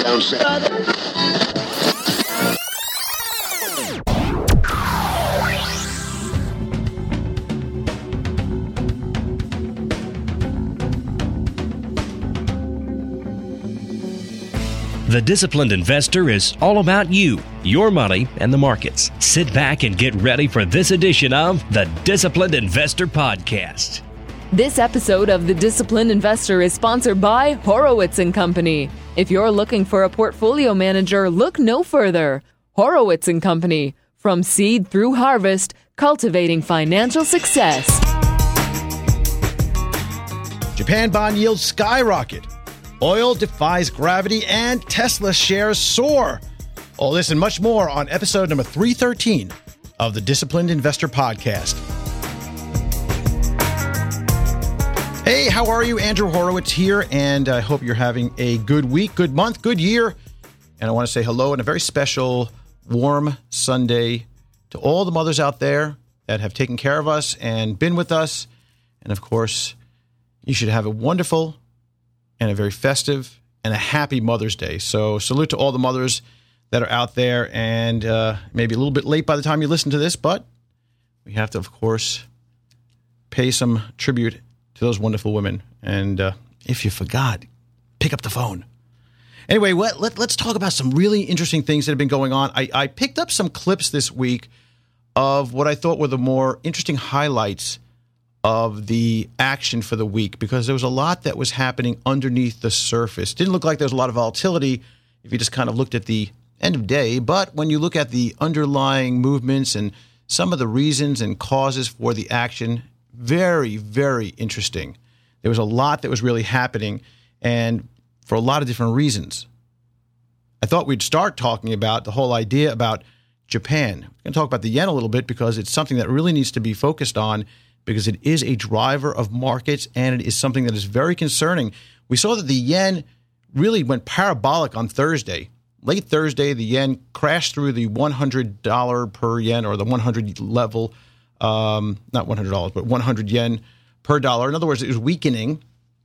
down south. The Disciplined Investor is all about you, your money, and the markets. Sit back and get ready for this edition of the Disciplined Investor Podcast. This episode of The Disciplined Investor is sponsored by Horowitz & Company. If you're looking for a portfolio manager, look no further. Horowitz & Company. From seed through harvest, cultivating financial success. Japan bond yields skyrocket. Oil defies gravity, and Tesla shares soar. All this and much more on episode number 313 of the Disciplined Investor Podcast. Hey, how are you? Andrew Horowitz here, and I hope you're having a good week, good month, good year. And I want to say hello and a very special, warm Sunday to all the mothers out there that have taken care of us and been with us. And of course, you should have a wonderful and a very festive and a happy Mother's Day. So salute to all the mothers that are out there, and maybe a little bit late by the time you listen to this, but we have to, of course, pay some tribute to those wonderful women. And if you forgot, pick up the phone. Anyway, let's talk about some really interesting things that have been going on. I picked up some clips this week of what I thought were the more interesting highlights of the action for the week, because there was a lot that was happening underneath the surface. Didn't look like there was a lot of volatility if you just kind of looked at the end of day, but when you look at the underlying movements and some of the reasons and causes for the action, very, very interesting. There was a lot that was really happening, and for a lot of different reasons. I thought we'd start talking about the whole idea about Japan. We're going to talk about the yen a little bit because it's something that really needs to be focused on, because it is a driver of markets, and it is something that is very concerning. We saw that the yen really went parabolic on Thursday. Late Thursday, the yen crashed through the $100 per yen, or the 100 level, not $100, but 100 yen per dollar. In other words, it was weakening.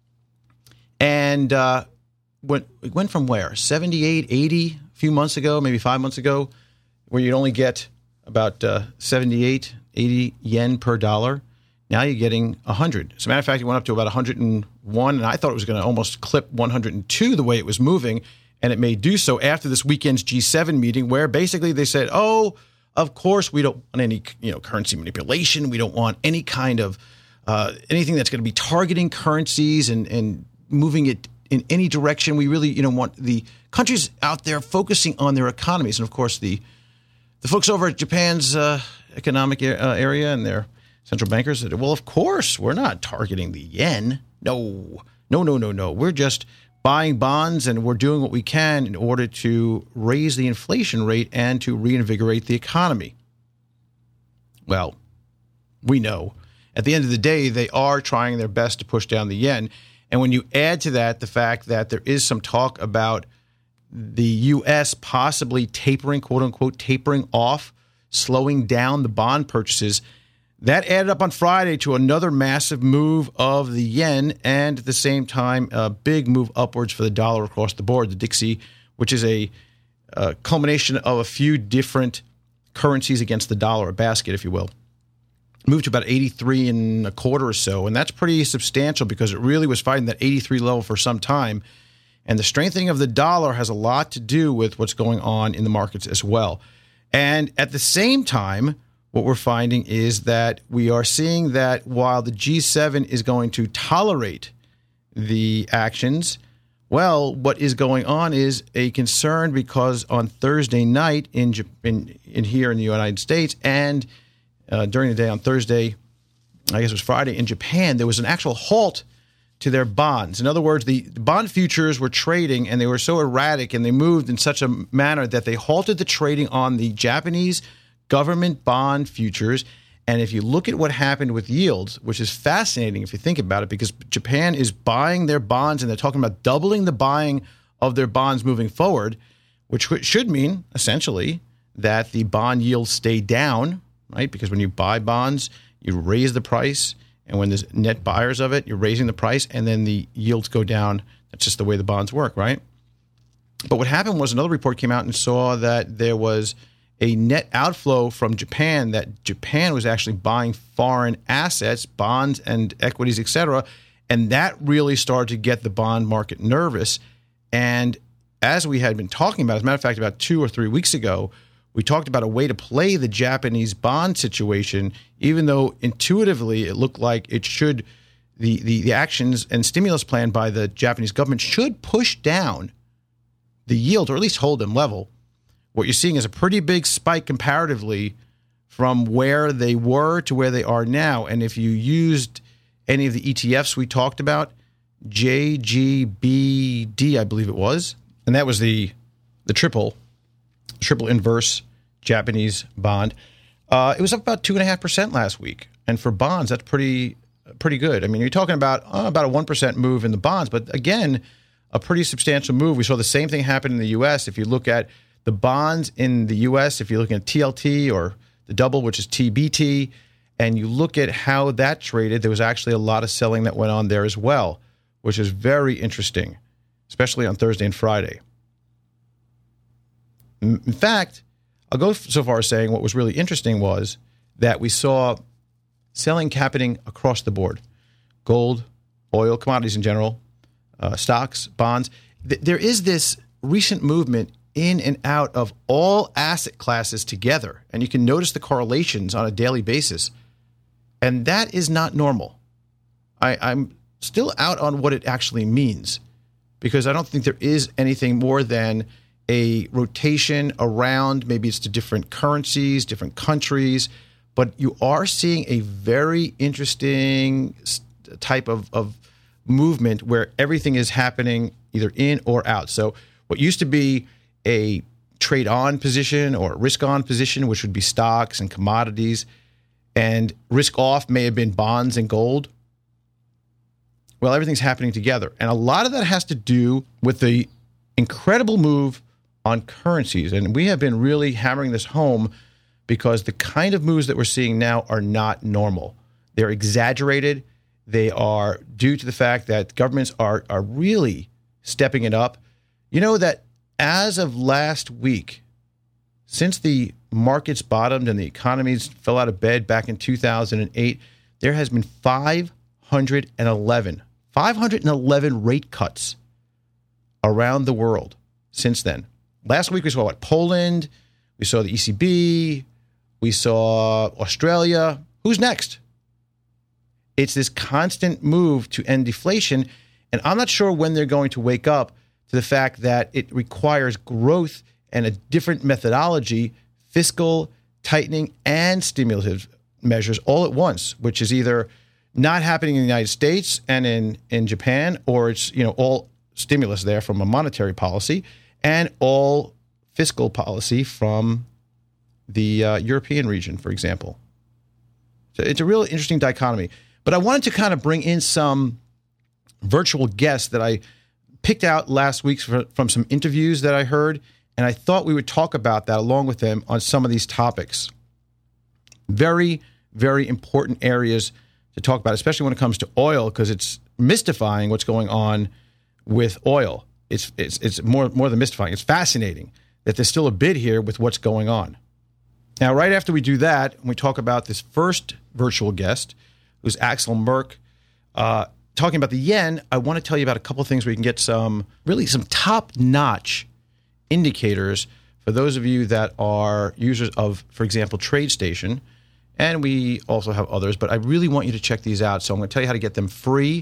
And it went from where? 78, 80 a few months ago, maybe 5 months ago, where you'd only get about 78, 80 yen per dollar. Now you're getting 100. As a matter of fact, it went up to about 101, and I thought it was going to almost clip 102 the way it was moving, and it may do so after this weekend's G7 meeting, where basically they said, oh, of course we don't want any currency manipulation. We don't want any kind of anything that's going to be targeting currencies and moving it in any direction. We really want the countries out there focusing on their economies. And, of course, the folks over at Japan's economic area and their central bankers said, well, of course, we're not targeting the yen. No. We're just buying bonds, and we're doing what we can in order to raise the inflation rate and to reinvigorate the economy. Well, we know at the end of the day, they are trying their best to push down the yen. And when you add to that the fact that there is some talk about the U.S. possibly tapering, quote unquote, tapering off, slowing down the bond purchases, that added up on Friday to another massive move of the yen, and at the same time, a big move upwards for the dollar across the board, the Dixie, which is a culmination of a few different currencies against the dollar, a basket, if you will. Moved to about 83 and a quarter or so, and that's pretty substantial because it really was fighting that 83 level for some time. And the strengthening of the dollar has a lot to do with what's going on in the markets as well. And at the same time, what we're finding is that we are seeing that while the G7 is going to tolerate the actions, well, what is going on is a concern, because on Thursday night in here in the United States, and during the day on Thursday, I guess it was Friday, in Japan, there was an actual halt to their bonds. In other words, the bond futures were trading, and they were so erratic, and they moved in such a manner that they halted the trading on the Japanese government bond futures. And if you look at what happened with yields, which is fascinating if you think about it, because Japan is buying their bonds, and they're talking about doubling the buying of their bonds moving forward, which should mean essentially that the bond yields stay down, right? Because when you buy bonds, you raise the price, and when there's net buyers of it, you're raising the price, and then the yields go down. That's just the way the bonds work, right? But what happened was another report came out and saw that there was a net outflow from Japan, that Japan was actually buying foreign assets, bonds and equities, etc. And that really started to get the bond market nervous. And as we had been talking about, as a matter of fact, about 2 or 3 weeks ago, we talked about a way to play the Japanese bond situation, even though intuitively it looked like it should, the actions and stimulus plan by the Japanese government should push down the yield, or at least hold them level. What you're seeing is a pretty big spike comparatively from where they were to where they are now. And if you used any of the ETFs we talked about, JGBD, I believe it was, and that was the triple inverse Japanese bond, it was up about 2.5% last week. And for bonds, that's pretty good. I mean, you're talking about a 1% move in the bonds, but again, a pretty substantial move. We saw the same thing happen in the U.S. If you look at the bonds in the U.S., if you're looking at TLT or the double, which is TBT, and you look at how that traded, there was actually a lot of selling that went on there as well, which is very interesting, especially on Thursday and Friday. In fact, I'll go so far as saying what was really interesting was that we saw selling happening across the board. Gold, oil, commodities in general, stocks, bonds. There is this recent movement in and out of all asset classes together, and you can notice the correlations on a daily basis, and that is not normal. I'm still out on what it actually means, because I don't think there is anything more than a rotation around, maybe it's to different currencies, different countries, but you are seeing a very interesting type of movement where everything is happening either in or out. So what used to be a trade-on position or risk-on position, which would be stocks and commodities, and risk-off may have been bonds and gold, well, everything's happening together. And a lot of that has to do with the incredible move on currencies. And we have been really hammering this home because the kind of moves that we're seeing now are not normal. They're exaggerated. They are due to the fact that governments are really stepping it up. You know that as of last week, since the markets bottomed and the economies fell out of bed back in 2008, there has been 511 rate cuts around the world since then. Last week we saw Poland, we saw the ECB, we saw Australia. Who's next? It's this constant move to end deflation, and I'm not sure when they're going to wake up to the fact that it requires growth and a different methodology, fiscal tightening and stimulative measures all at once, which is either not happening in the United States and in Japan, or it's all stimulus there from a monetary policy and all fiscal policy from the European region, for example. So it's a real interesting dichotomy. But I wanted to kind of bring in some virtual guests that I picked out last week from some interviews that I heard, and I thought we would talk about that along with them on some of these topics. Very, very important areas to talk about, especially when it comes to oil, because it's mystifying what's going on with oil. It's more than mystifying. It's fascinating that there's still a bid here with what's going on. Now, right after we do that, we talk about this first virtual guest, who's Axel Merk, talking about the yen. I want to tell you about a couple of things where you can get some top-notch indicators for those of you that are users of, for example, TradeStation. And we also have others, but I really want you to check these out. So I'm going to tell you how to get them free.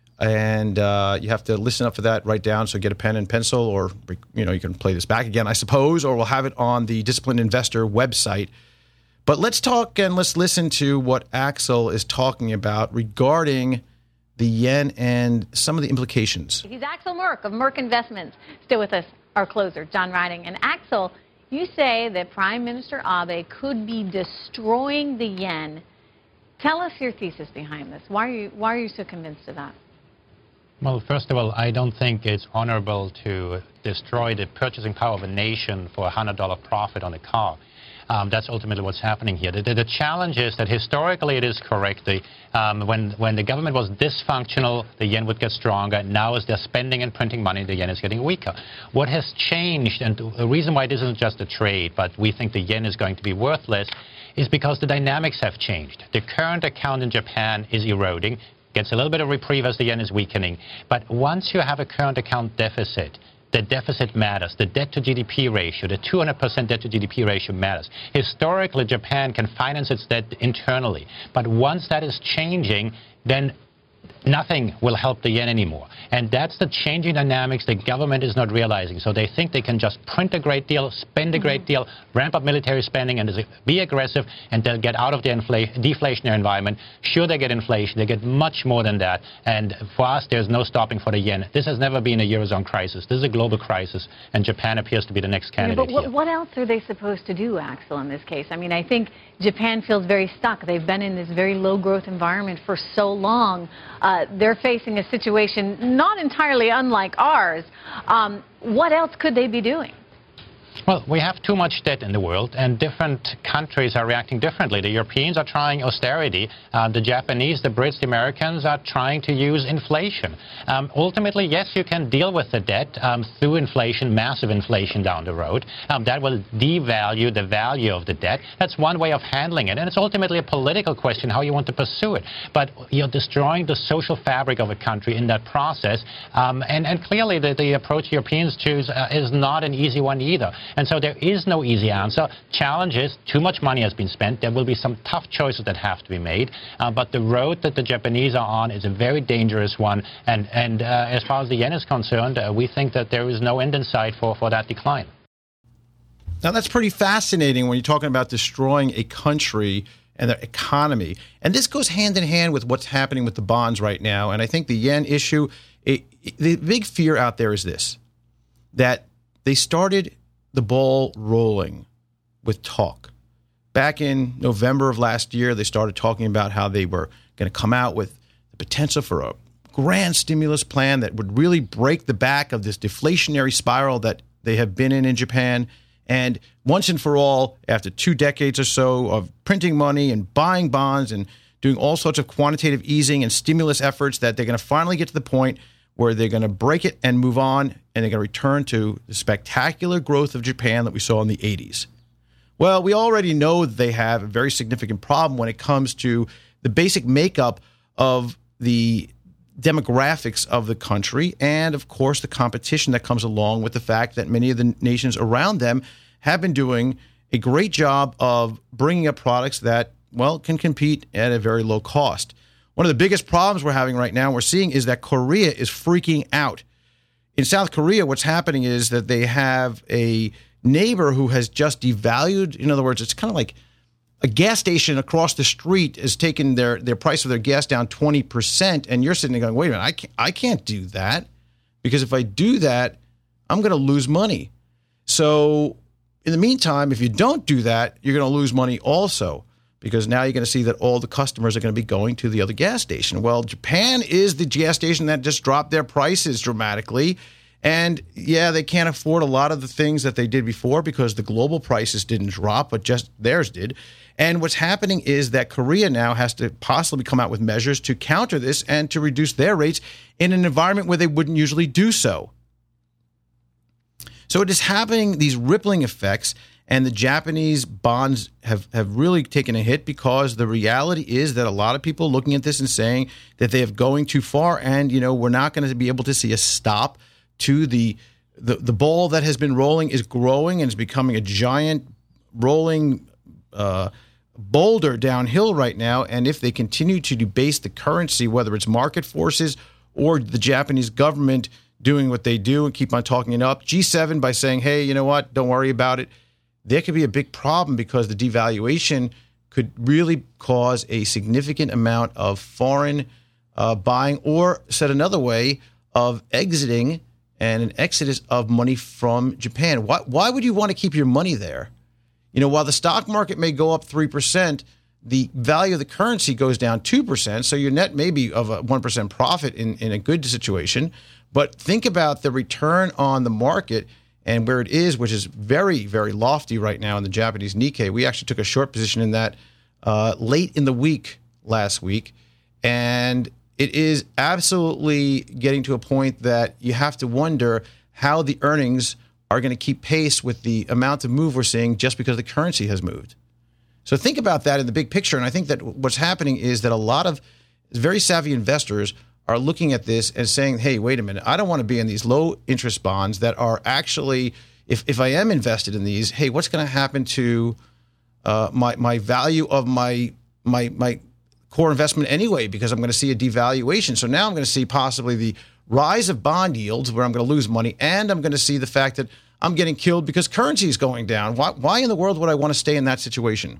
And you have to listen up for that, write down, so get a pen and pencil, or you can play this back again, I suppose, or we'll have it on the Disciplined Investor website. But let's talk and let's listen to what Axel is talking about regarding the yen and some of the implications. He's Axel Merk of Merk Investments. Still with us, our closer, John Riding. And Axel, you say that Prime Minister Abe could be destroying the yen. Tell us your thesis behind this. Why are you so convinced of that? Well, first of all, I don't think it's honorable to destroy the purchasing power of a nation for a $100 profit on a car. That's ultimately what's happening here. The challenge is that historically it is correct. When the government was dysfunctional, the yen would get stronger. Now as they're spending and printing money, the yen is getting weaker. What has changed, and the reason why this isn't just a trade, but we think the yen is going to be worthless, is because the dynamics have changed. The current account in Japan is eroding, gets a little bit of reprieve as the yen is weakening. But once you have a current account deficit, the deficit matters. The debt-to-GDP ratio, the 200% debt-to-GDP ratio matters. Historically, Japan can finance its debt internally. But once that is changing, then nothing will help the yen anymore. And that's the changing dynamics the government is not realizing. So they think they can just print a great deal, spend a great deal, ramp up military spending, and be aggressive, and they'll get out of the deflationary environment. Sure, they get inflation. They get much more than that. And for us, there's no stopping for the yen. This has never been a Eurozone crisis. This is a global crisis, and Japan appears to be the next candidate here. But what else are they supposed to do, Axel, in this case? I mean, I think Japan feels very stuck. They've been in this very low-growth environment for so long. They're facing a situation not entirely unlike ours. What else could they be doing? Well, we have too much debt in the world, and different countries are reacting differently. The Europeans are trying austerity. The Japanese, the Brits, the Americans are trying to use inflation. Ultimately, yes, you can deal with the debt through inflation, massive inflation down the road. That will devalue the value of the debt. That's one way of handling it, and it's ultimately a political question how you want to pursue it. But you're destroying the social fabric of a country in that process, and clearly the approach Europeans choose is not an easy one either. And so there is no easy answer. Challenge is too much money has been spent. There will be some tough choices that have to be made. But the road that the Japanese are on is a very dangerous one. And as far as the yen is concerned, we think that there is no end in sight for that decline. Now, that's pretty fascinating when you're talking about destroying a country and their economy. And this goes hand in hand with what's happening with the bonds right now. And I think the yen issue, the big fear out there is this, that they started the ball rolling with talk. Back in November of last year, they started talking about how they were going to come out with the potential for a grand stimulus plan that would really break the back of this deflationary spiral that they have been in Japan. And once and for all, after 2 decades or so of printing money and buying bonds and doing all sorts of quantitative easing and stimulus efforts, that they're going to finally get to the point where they're going to break it and move on, and they're going to return to the spectacular growth of Japan that we saw in the 80s. Well, we already know that they have a very significant problem when it comes to the basic makeup of the demographics of the country and, of course, the competition that comes along with the fact that many of the nations around them have been doing a great job of bringing up products that, well, can compete at a very low cost. One of the biggest problems we're having right now, we're seeing, is that Korea is freaking out. In South Korea, what's happening is that they have a neighbor who has just devalued. In other words, it's kind of like a gas station across the street has taken their price of their gas down 20%, and you're sitting there going, wait a minute, I can't do that, because if I do that, I'm going to lose money. So in the meantime, if you don't do that, you're going to lose money also, because now you're going to see that all the customers are going to be going to the other gas station. Well, Japan is the gas station that just dropped their prices dramatically. And, yeah, they can't afford a lot of the things that they did before because the global prices didn't drop, but just theirs did. And what's happening is that Korea now has to possibly come out with measures to counter this and to reduce their rates in an environment where they wouldn't usually do so. So it is happening, these rippling effects. And the Japanese bonds have really taken a hit, because the reality is that a lot of people are looking at this and saying that they are going too far, and, you know, we're not going to be able to see a stop to the ball that has been rolling is growing and is becoming a giant rolling boulder downhill right now. And if they continue to debase the currency, whether it's market forces or the Japanese government doing what they do and keep on talking it up, G7 by saying, hey, you know what, don't worry about it, there could be a big problem, because the devaluation could really cause a significant amount of foreign buying, or, said another way, of exiting and an exodus of money from Japan. Why would you want to keep your money there? You know, while the stock market may go up 3%, the value of the currency goes down 2%, so your net may be of a 1% profit in a good situation. But think about the return on the market and where it is, which is very, very lofty right now in the Japanese Nikkei. We actually took a short position in that late in the week last week, and it is absolutely getting to a point that you have to wonder how the earnings are going to keep pace with the amount of move we're seeing just because the currency has moved. So think about that in the big picture, and I think that what's happening is that a lot of very savvy investors are looking at this and saying, hey, wait a minute, I don't want to be in these low interest bonds that are actually, if I am invested in these, hey, what's going to happen to my value of my core investment anyway, because I'm going to see a devaluation. So now I'm going to see possibly the rise of bond yields where I'm going to lose money, and I'm going to see the fact that I'm getting killed because currency is going down. Why in the world would I want to stay in that situation?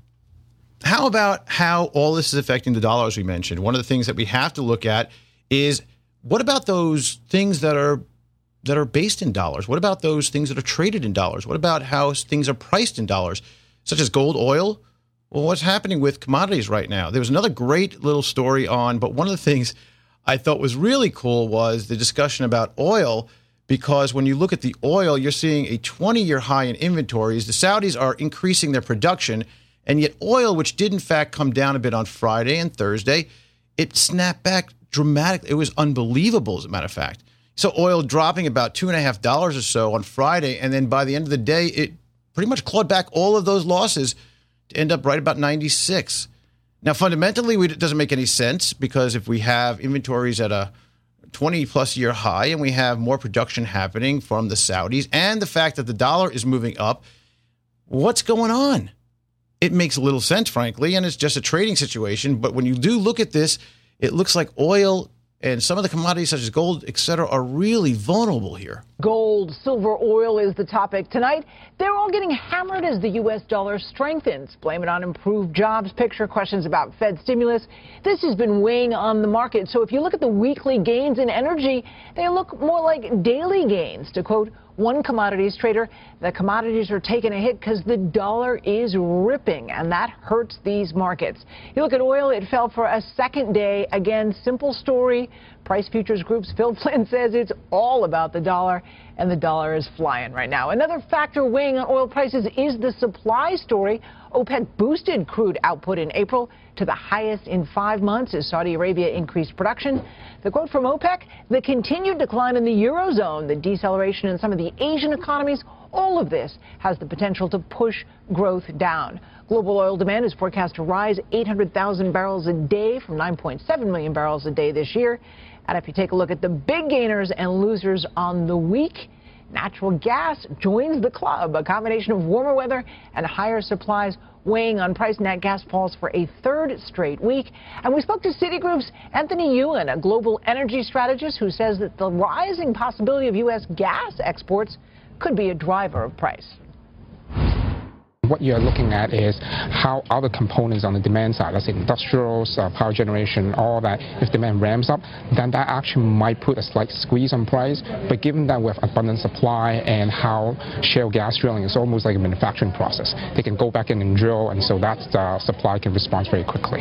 How about how all this is affecting the dollar, as we mentioned? One of the things that we have to look at is, what about those things that are based in dollars? What about those things that are traded in dollars? What about how things are priced in dollars, such as gold, oil? Well, what's happening with commodities right now? There was another great little story on, but one of the things I thought was really cool was the discussion about oil, because when you look at the oil, you're seeing a 20-year high in inventories. The Saudis are increasing their production, and yet oil, which did in fact come down a bit on Friday and Thursday, it snapped back dramatically. It was unbelievable, as a matter of fact. So oil dropping about $2.50 or so on Friday, and then by the end of the day, it pretty much clawed back all of those losses to end up right about 96. Now, fundamentally, it doesn't make any sense, because if we have inventories at a 20-plus year high and we have more production happening from the Saudis and the fact that the dollar is moving up, what's going on? It makes little sense, frankly, and it's just a trading situation. But when you do look at this, it looks like oil and some of the commodities such as gold, et cetera, are really vulnerable here. Gold, silver, oil is the topic tonight. They're all getting hammered as the U.S. dollar strengthens. Blame it on improved jobs picture, questions about Fed stimulus. This has been weighing on the market. So if you look at the weekly gains in energy, they look more like daily gains. To quote one commodities trader, the commodities are taking a hit because the dollar is ripping, and that hurts these markets. You look at oil, it fell for a second day. Again, simple story. Price Futures Group's Phil Flynn says it's all about the dollar, and the dollar is flying right now. Another factor weighing on oil prices is the supply story. OPEC boosted crude output in April to the highest in 5 months as Saudi Arabia increased production. The quote from OPEC, the continued decline in the Eurozone, the deceleration in some of the Asian economies, all of this has the potential to push growth down. Global oil demand is forecast to rise 800,000 barrels a day from 9.7 million barrels a day this year. And if you take a look at the big gainers and losers on the week, natural gas joins the club. A combination of warmer weather and higher supplies weighing on price. Nat gas falls for a third straight week. And we spoke to Citigroup's Anthony Ewan, a global energy strategist, who says that the rising possibility of U.S. gas exports could be a driver of price. What you're looking at is how other components on the demand side, let's say industrials, power generation, all that, if demand ramps up, then that actually might put a slight squeeze on price. But given that we have abundant supply and how shale gas drilling is almost like a manufacturing process, they can go back in and drill, and so that supply can respond very quickly.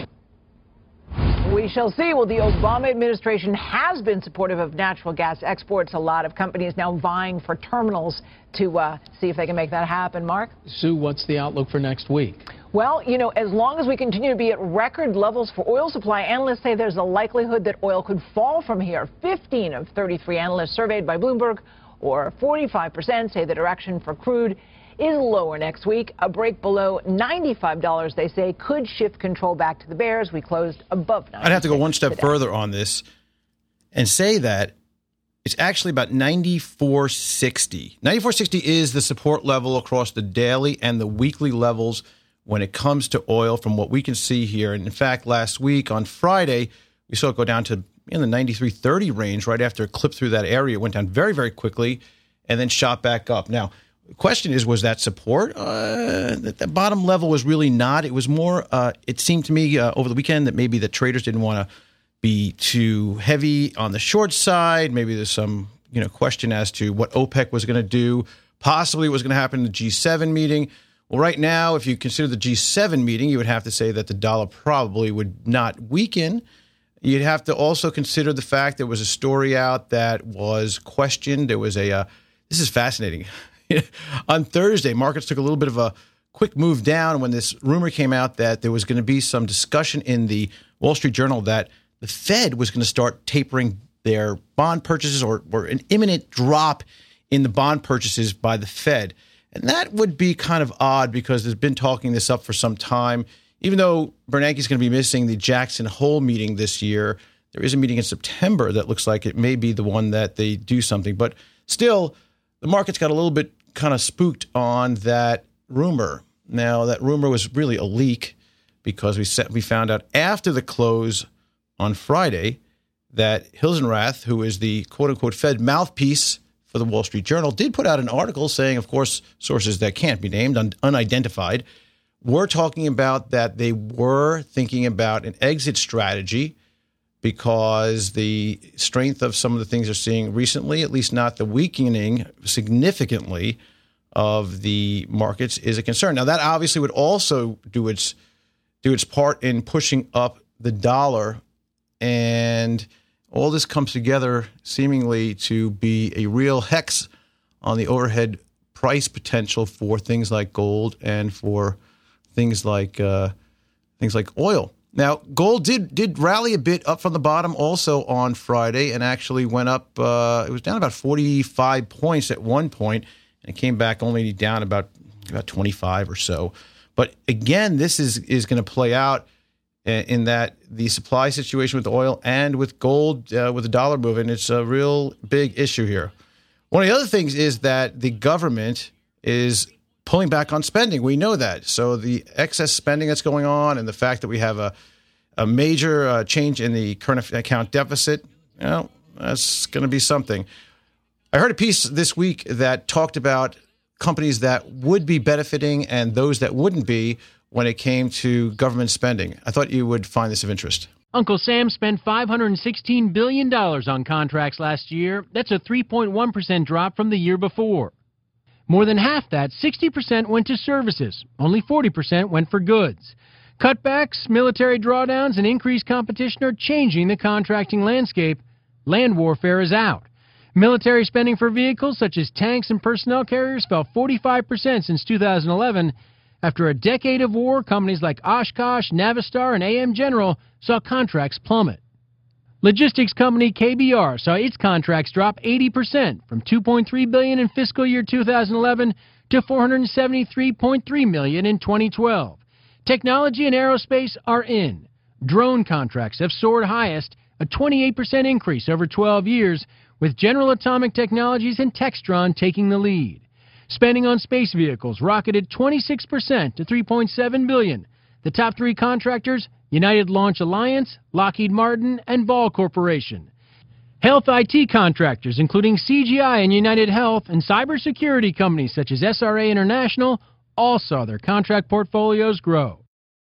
We shall see. Well, the Obama administration has been supportive of natural gas exports. A lot of companies now vying for terminals to see if they can make that happen. Mark? Sue, what's the outlook for next week? Well, you know, as long as we continue to be at record levels for oil supply, analysts say there's a likelihood that oil could fall from here. 15 of 33 analysts surveyed by Bloomberg, or 45%, say the direction for crude is lower next week. A break below $95, they say, could shift control back to the bears. We closed above 90. I'd have to go one step today. further on this and say that it's actually about 94.60. 94.60 is the support level across the daily and the weekly levels when it comes to oil from what we can see here. And in fact, last week on Friday, we saw it go down to in the 93.30 range right after it clipped through that area. It went down very, very quickly and then shot back up. Now, the question is, was that support? The bottom level was really not. It was more, it seemed to me over the weekend that maybe the traders didn't want to be too heavy on the short side. Maybe there's some question as to what OPEC was going to do. Possibly what was going to happen in the G7 meeting. Well, right now, if you consider the G7 meeting, you would have to say that the dollar probably would not weaken. You'd have to also consider the fact there was a story out that was questioned. There was this is fascinating. On Thursday, markets took a little bit of a quick move down when this rumor came out that there was going to be some discussion in the Wall Street Journal that the Fed was going to start tapering their bond purchases or an imminent drop in the bond purchases by the Fed. And that would be kind of odd because there's been talking this up for some time. Even though Bernanke's going to be missing the Jackson Hole meeting this year, there is a meeting in September that looks like it may be the one that they do something. But still, the markets got a little bit kind of spooked on that rumor. Now, that rumor was really a leak because we found out after the close on Friday that Hilsenrath, who is the quote-unquote Fed mouthpiece for the Wall Street Journal, did put out an article saying, of course, sources that can't be named, unidentified, were talking about that they were thinking about an exit strategy because the strength of some of the things they're seeing recently, at least not the weakening significantly of the markets, is a concern. Now, that obviously would also do its part in pushing up the dollar, and all this comes together seemingly to be a real hex on the overhead price potential for things like gold and for things like oil. Now, gold did rally a bit up from the bottom also on Friday and actually went up. It was down about 45 points at one point, and it came back only down about 25 or so. But again, this is going to play out in that the supply situation with oil and with gold, with the dollar moving, it's a real big issue here. One of the other things is that the government is pulling back on spending. We know that. So the excess spending that's going on and the fact that we have a major change in the current account deficit, that's going to be something. I heard a piece this week that talked about companies that would be benefiting and those that wouldn't be when it came to government spending. I thought you would find this of interest. Uncle Sam spent $516 billion on contracts last year. That's a 3.1% drop from the year before. More than half that, 60%, went to services. Only 40% went for goods. Cutbacks, military drawdowns, and increased competition are changing the contracting landscape. Land warfare is out. Military spending for vehicles such as tanks and personnel carriers fell 45% since 2011. After a decade of war, companies like Oshkosh, Navistar, and AM General saw contracts plummet. Logistics company KBR saw its contracts drop 80% from $2.3 billion in fiscal year 2011 to $473.3 million in 2012. Technology and aerospace are in. Drone contracts have soared highest, a 28% increase over 12 years, with General Atomic Technologies and Textron taking the lead. Spending on space vehicles rocketed 26% to $3.7 billion. The top three contractors: United Launch Alliance, Lockheed Martin, and Ball Corporation. Health IT contractors, including CGI and United Health, and cybersecurity companies such as SRA International, all saw their contract portfolios grow.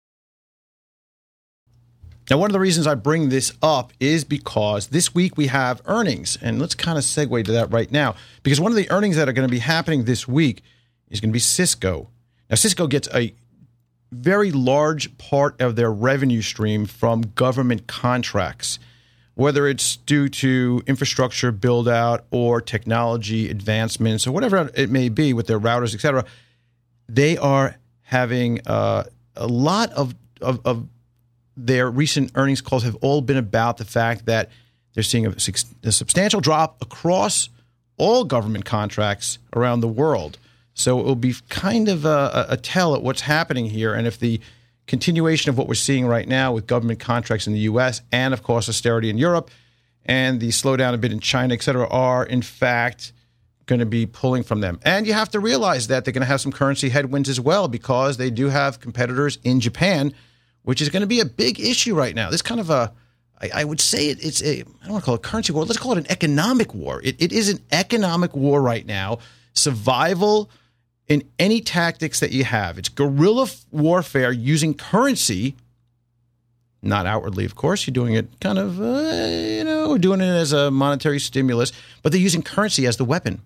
Now, one of the reasons I bring this up is because this week we have earnings, and let's kind of segue to that right now, because one of the earnings that are going to be happening this week is going to be Cisco. Now, Cisco gets a very large part of their revenue stream from government contracts, whether it's due to infrastructure build-out or technology advancements or whatever it may be with their routers, et cetera. They are having a lot of their recent earnings calls have all been about the fact that they're seeing a substantial drop across all government contracts around the world. So it will be kind of a tell at what's happening here. And if the continuation of what we're seeing right now with government contracts in the U.S. and, of course, austerity in Europe and the slowdown a bit in China, et cetera, are, in fact, going to be pulling from them. And you have to realize that they're going to have some currency headwinds as well because they do have competitors in Japan, which is going to be a big issue right now. This kind of I would say it's a, I don't want to call it a currency war. Let's call it an economic war. It is an economic war right now. Survival in any tactics that you have. It's guerrilla warfare using currency, not outwardly, of course. You're doing it kind of, doing it as a monetary stimulus, but they're using currency as the weapon.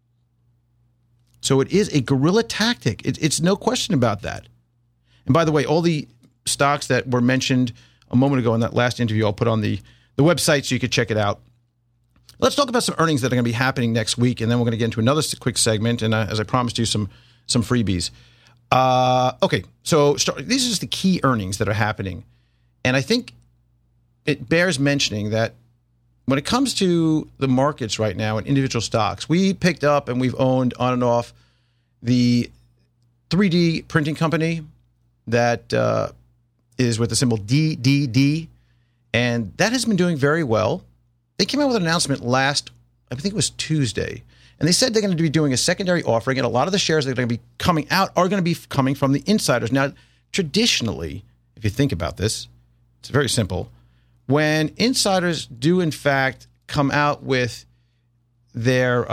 So it is a guerrilla tactic. It's no question about that. And by the way, all the stocks that were mentioned a moment ago in that last interview, I'll put on the website so you can check it out. Let's talk about some earnings that are going to be happening next week, and then we're going to get into another quick segment, and as I promised you, some freebies. Okay, so these are just the key earnings that are happening. And I think it bears mentioning that when it comes to the markets right now and individual stocks, we picked up and we've owned on and off the 3D printing company that is with the symbol DDD, and that has been doing very well. They came out with an announcement I think it was Tuesday, and they said they're going to be doing a secondary offering, and a lot of the shares that are going to be coming out are going to be coming from the insiders. Now, traditionally, if you think about this, it's very simple. When insiders do, in fact, come out with their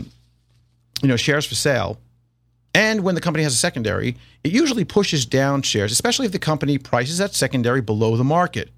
shares for sale, and when the company has a secondary, it usually pushes down shares, especially if the company prices that secondary below the market.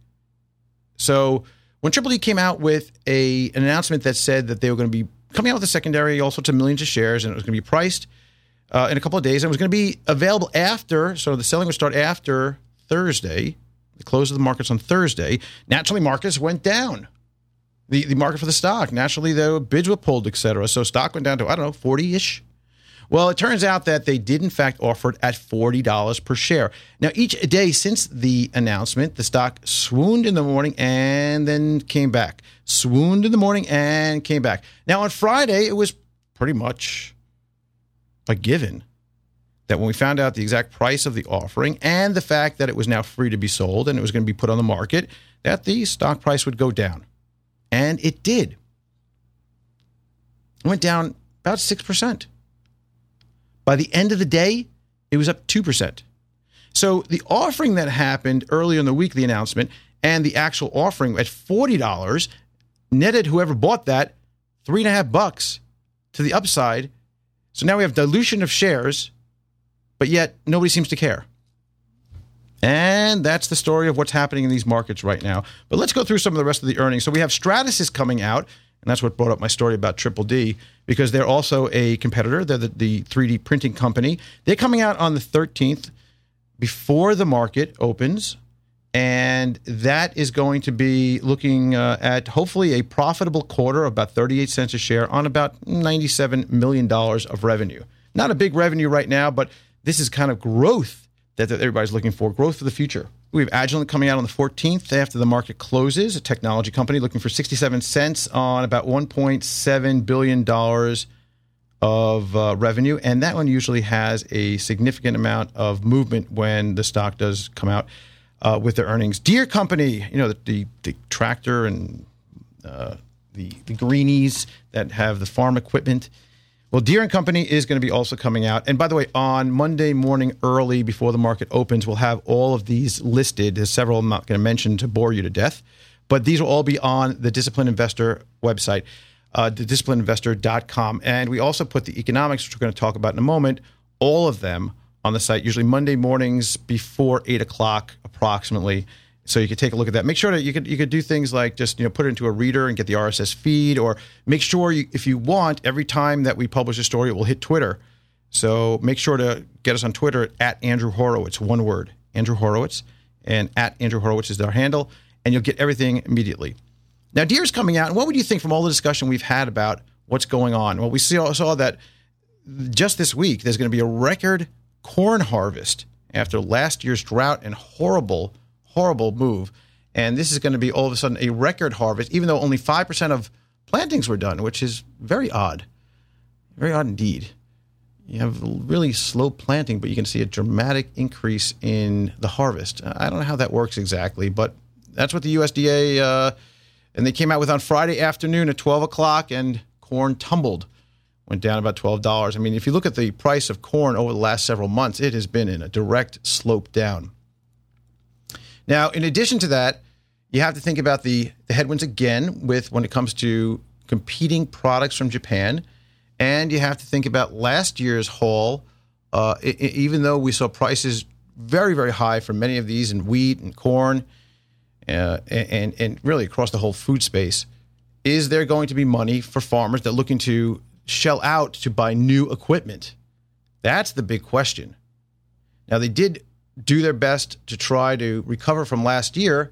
So when Triple D came out with an announcement that said that they were going to be coming out with a secondary, all sorts of millions of shares, and it was going to be priced in a couple of days, and it was going to be available after, so the selling would start after Thursday, the close of the markets on Thursday, naturally markets went down. The market for the stock, naturally the bids were pulled, et cetera. So stock went down to, 40-ish. Well, it turns out that they did, in fact, offer it at $40 per share. Now, each day since the announcement, the stock swooned in the morning and then came back. Swooned in the morning and came back. Now, on Friday, it was pretty much a given that when we found out the exact price of the offering and the fact that it was now free to be sold and it was going to be put on the market, that the stock price would go down. And it did. It went down about 6%. By the end of the day, it was up 2%. So the offering that happened earlier in the week, the announcement, and the actual offering at $40 netted whoever bought that $3.50 to the upside. So now we have dilution of shares, but yet nobody seems to care. And that's the story of what's happening in these markets right now. But let's go through some of the rest of the earnings. So we have Stratasys coming out, and that's what brought up my story about Triple D, because they're also a competitor. They're the 3D printing company. They're coming out on the 13th before the market opens, and that is going to be looking at hopefully a profitable quarter of about 38 cents a share on about $97 million of revenue. Not a big revenue right now, but this is kind of growth that everybody's looking for, growth for the future. We have Agilent coming out on the 14th after the market closes, a technology company looking for 67 cents on about $1.7 billion of revenue. And that one usually has a significant amount of movement when the stock does come out with their earnings. Deere Company, the tractor and the greenies that have the farm equipment. Well, Deere & Company is going to be also coming out. And by the way, on Monday morning early before the market opens, we'll have all of these listed. There's several I'm not going to mention to bore you to death. But these will all be on the Disciplined Investor website, thedisciplinedinvestor.com. And we also put the economics, which we're going to talk about in a moment, all of them on the site, usually Monday mornings before 8 o'clock approximately. So you could take a look at that. Make sure that you could do things like just put it into a reader and get the RSS feed, or make sure if you want, every time that we publish a story, it will hit Twitter. So make sure to get us on Twitter at Andrew Horowitz, one word, Andrew Horowitz, and at Andrew Horowitz is our handle, and you'll get everything immediately. Now, Deere's coming out, and what would you think from all the discussion we've had about what's going on? Well, we saw that just this week there's going to be a record corn harvest after last year's drought and horrible move. And this is going to be all of a sudden a record harvest, even though only 5% of plantings were done, which is very odd. Very odd indeed. You have really slow planting, but you can see a dramatic increase in the harvest. I don't know how that works exactly, but that's what the USDA, and they came out with on Friday afternoon at 12 o'clock, and corn tumbled, went down about $12. I mean, if you look at the price of corn over the last several months, it has been in a direct slope down. Now, in addition to that, you have to think about the headwinds again when it comes to competing products from Japan. And you have to think about last year's haul. Even though we saw prices very, very high for many of these in wheat and corn and really across the whole food space, is there going to be money for farmers that are looking to shell out to buy new equipment? That's the big question. Now, they did do their best to try to recover from last year,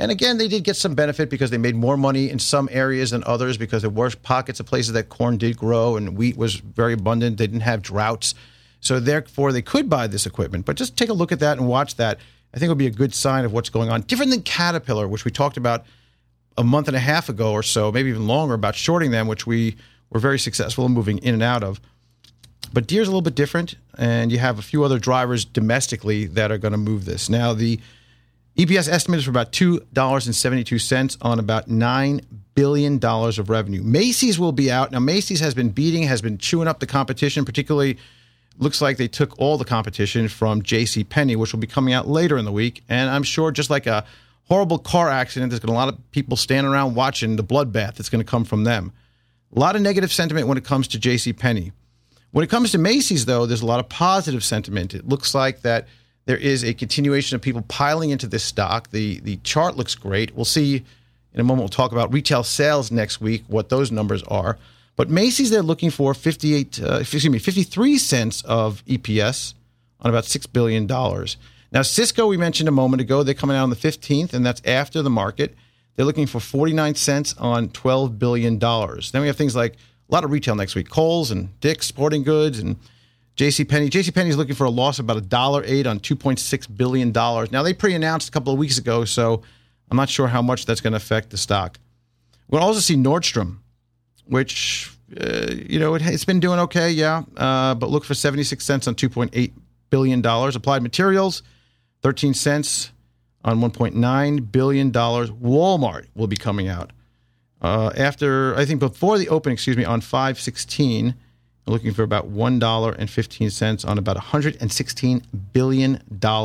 And again, they did get some benefit because they made more money in some areas than others because there were pockets of places that corn did grow and wheat was very abundant. They didn't have droughts. So therefore, they could buy this equipment. But just take a look at that and watch that. I think it would be a good sign of what's going on. Different than Caterpillar, which we talked about a month and a half ago or so, maybe even longer, about shorting them, which we were very successful in moving in and out of. But Deere's a little bit different, and you have a few other drivers domestically that are going to move this. Now, the EPS estimate is for about $2.72 on about $9 billion of revenue. Macy's will be out. Now, Macy's has been chewing up the competition, particularly looks like they took all the competition from JCPenney, which will be coming out later in the week. And I'm sure just like a horrible car accident, there's going to be a lot of people standing around watching the bloodbath that's going to come from them. A lot of negative sentiment when it comes to JCPenney. When it comes to Macy's, though, there's a lot of positive sentiment. It looks like that there is a continuation of people piling into this stock. The chart looks great. We'll see in a moment. We'll talk about retail sales next week, what those numbers are. But Macy's, they're looking for 53 cents of EPS on about $6 billion. Now, Cisco, we mentioned a moment ago, they're coming out on the 15th, and that's after the market. They're looking for 49 cents on $12 billion. Then we have things like a lot of retail next week. Kohl's and Dick's Sporting Goods and JCPenney. JCPenney is looking for a loss of about $1.08 on $2.6 billion. Now, they pre-announced a couple of weeks ago, so I'm not sure how much that's going to affect the stock. We'll also see Nordstrom, which, it's been doing okay, but look for 76 cents on $2.8 billion. Applied Materials, 13 cents on $1.9 billion. Walmart will be coming out. Before the open, on 5/16, looking for about $1.15 on about $116 billion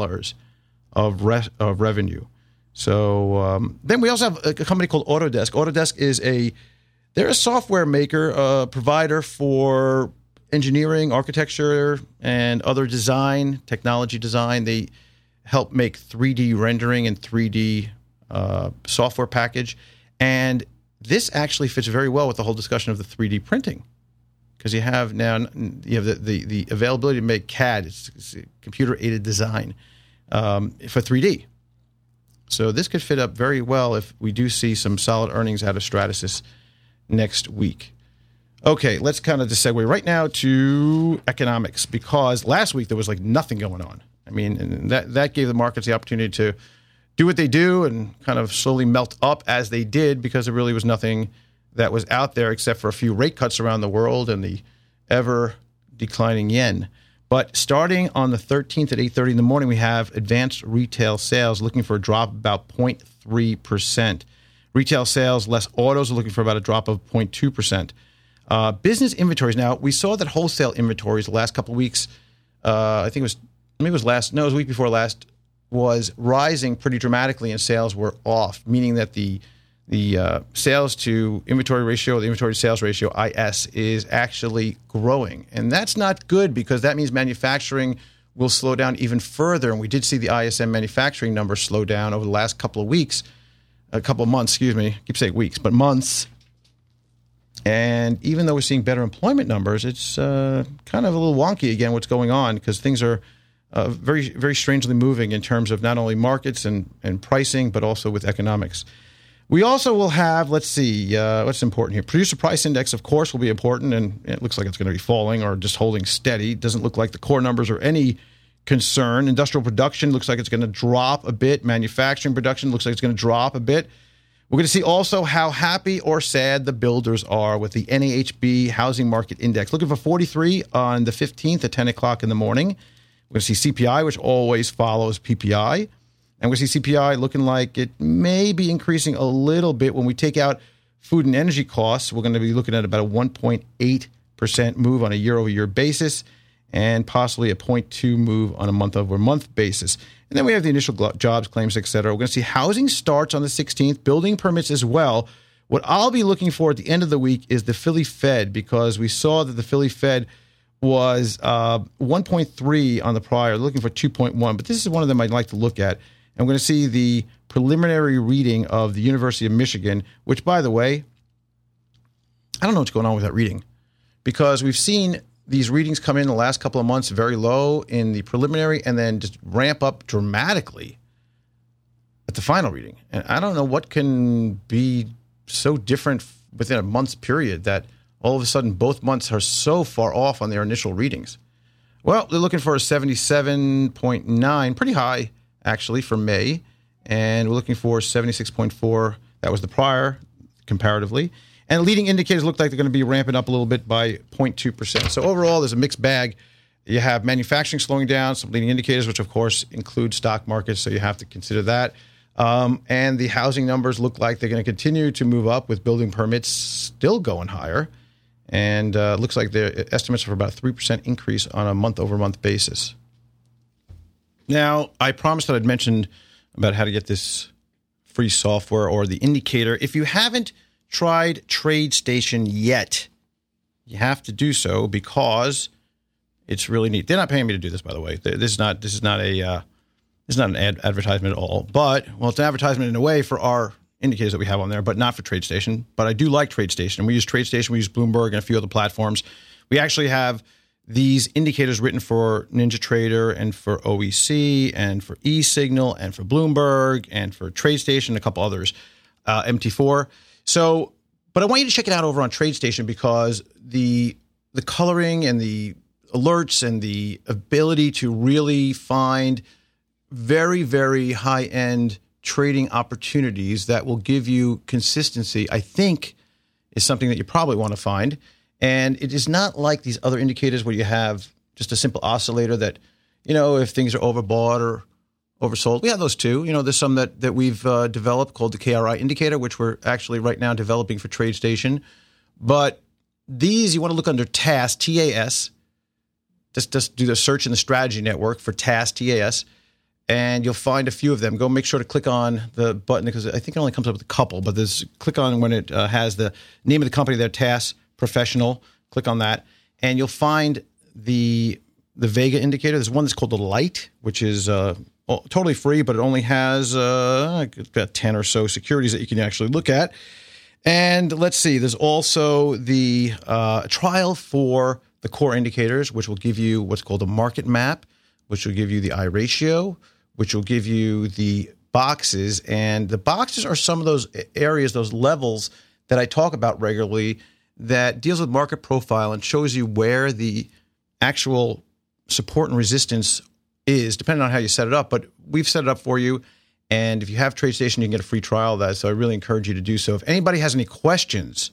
of revenue. So then we also have a company called Autodesk. Autodesk is they're a software maker, provider for engineering, architecture, and other design, technology design. They help make 3D rendering and 3D software package. And this actually fits very well with the whole discussion of the 3D printing, because you have the availability to make CAD, it's computer-aided design for 3D. So this could fit up very well if we do see some solid earnings out of Stratasys next week. Okay, let's kind of just segue right now to economics, because last week there was like nothing going on. I mean, and that gave the markets the opportunity to do what they do and kind of slowly melt up as they did, because there really was nothing that was out there except for a few rate cuts around the world and the ever declining yen. But starting on the 13th at 8:30 in the morning, we have advanced retail sales looking for a drop of about 0.3%. Retail sales, less autos, are looking for about a drop of 0.2%. Business inventories. Now, we saw that wholesale inventories the last couple of weeks, I think it was the week before last, was rising pretty dramatically, and sales were off, meaning that the sales to inventory ratio, the inventory to sales ratio, IS, is actually growing. And that's not good, because that means manufacturing will slow down even further. And we did see the ISM manufacturing numbers slow down over the last couple of months, I keep saying weeks, but months. And even though we're seeing better employment numbers, it's kind of a little wonky again what's going on, because things are very, very strangely moving in terms of not only markets and pricing, but also with economics. We also will have, let's see, what's important here. Producer price index, of course, will be important, and it looks like it's going to be falling or just holding steady. It doesn't look like the core numbers are any concern. Industrial production looks like it's going to drop a bit. Manufacturing production looks like it's going to drop a bit. We're going to see also how happy or sad the builders are with the NAHB Housing Market Index. Looking for 43 on the 15th at 10 o'clock in the morning. We're going to see CPI, which always follows PPI. And we see CPI looking like it may be increasing a little bit. When we take out food and energy costs, we're going to be looking at about a 1.8% move on a year-over-year basis, and possibly a 0.2 move on a month-over-month basis. And then we have the initial jobs claims, et cetera. We're going to see housing starts on the 16th, building permits as well. What I'll be looking for at the end of the week is the Philly Fed, because we saw that the Philly Fed was 1.3 on the prior, looking for 2.1. But this is one of them I'd like to look at. And we're going to see the preliminary reading of the University of Michigan, which, by the way, I don't know what's going on with that reading, because we've seen these readings come in the last couple of months very low in the preliminary and then just ramp up dramatically at the final reading. And I don't know what can be so different within a month's period that all of a sudden both months are so far off on their initial readings. Well, they're looking for a 77.9, pretty high actually for May, and we're looking for 76.4. That was the prior comparatively. And leading indicators look like they're going to be ramping up a little bit by 0.2%. So overall, there's a mixed bag. You have manufacturing slowing down, some leading indicators, which of course include stock markets, so you have to consider that. And the housing numbers look like they're going to continue to move up with building permits still going higher. And looks like their estimates are for about a 3% increase on a month-over-month basis. Now, I promised that I'd mentioned about how to get this free software or the indicator. If you haven't tried TradeStation yet, you have to do so because it's really neat. They're not paying me to do this, by the way. This is not an advertisement at all. But, well, it's an advertisement in a way for our indicators that we have on there, but not for TradeStation. But I do like TradeStation. We use TradeStation, we use Bloomberg, and a few other platforms. We actually have these indicators written for NinjaTrader and for OEC and for eSignal and for Bloomberg and for TradeStation and a couple others, MT4. So, but I want you to check it out over on TradeStation because the coloring and the alerts and the ability to really find very, very high-end trading opportunities that will give you consistency, I think, is something that you probably want to find. And it is not like these other indicators where you have just a simple oscillator that, if things are overbought or oversold. We have those too. There's some that we've developed called the KRI indicator, which we're actually right now developing for TradeStation. But these, you want to look under TAS, T-A-S. Just do the search in the strategy network for TAS, T-A-S. And you'll find a few of them. Go make sure to click on the button because I think it only comes up with a couple. But click on when it has the name of the company there, TAS Professional. Click on that, and you'll find the Vega indicator. There's one that's called the Light, which is totally free, but it only has about 10 or so securities that you can actually look at. And let's see, there's also the trial for the core indicators, which will give you what's called a market map, which will give you the I ratio, which will give you the boxes. And the boxes are some of those areas, those levels that I talk about regularly that deals with market profile and shows you where the actual support and resistance is, depending on how you set it up. But we've set it up for you. And if you have TradeStation, you can get a free trial of that. So I really encourage you to do so. If anybody has any questions,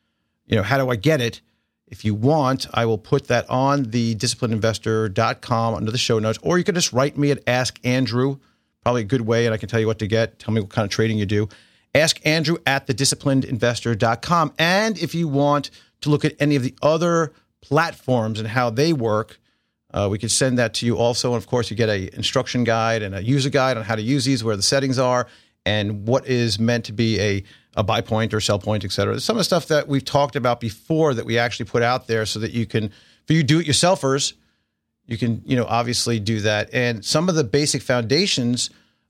how do I get it? If you want, I will put that on the disciplinedinvestor.com under the show notes, or you can just write me at Ask Andrew, probably a good way, and I can tell you what to get. Tell me what kind of trading you do. Ask Andrew at thedisciplinedinvestor.com. And if you want to look at any of the other platforms and how they work, we can send that to you also. And of course, you get an instruction guide and a user guide on how to use these, where the settings are, and what is meant to be a buy point or sell point, et cetera. Some of the stuff that we've talked about before that we actually put out there so that you can, for you do-it-yourselfers, you can, obviously do that. And some of the basic foundations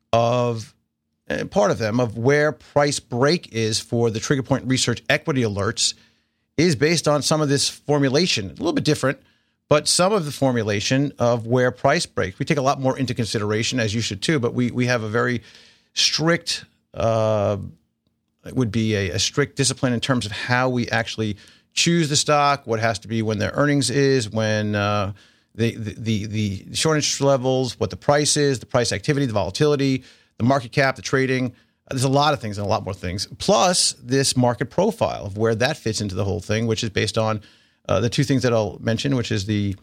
of, part of them, of where price break is for the Trigger Point Research equity alerts is based on some of this formulation. A little bit different, but some of the formulation of where price break. We take a lot more into consideration, as you should too, but we have a very strict, it would be a strict discipline in terms of how we actually choose the stock, what has to be when their earnings is, when the short interest levels, what the price is, the price activity, the volatility, the market cap, the trading. There's a lot of things and a lot more things. Plus this market profile of where that fits into the whole thing, which is based on the two things that I'll mention, which is the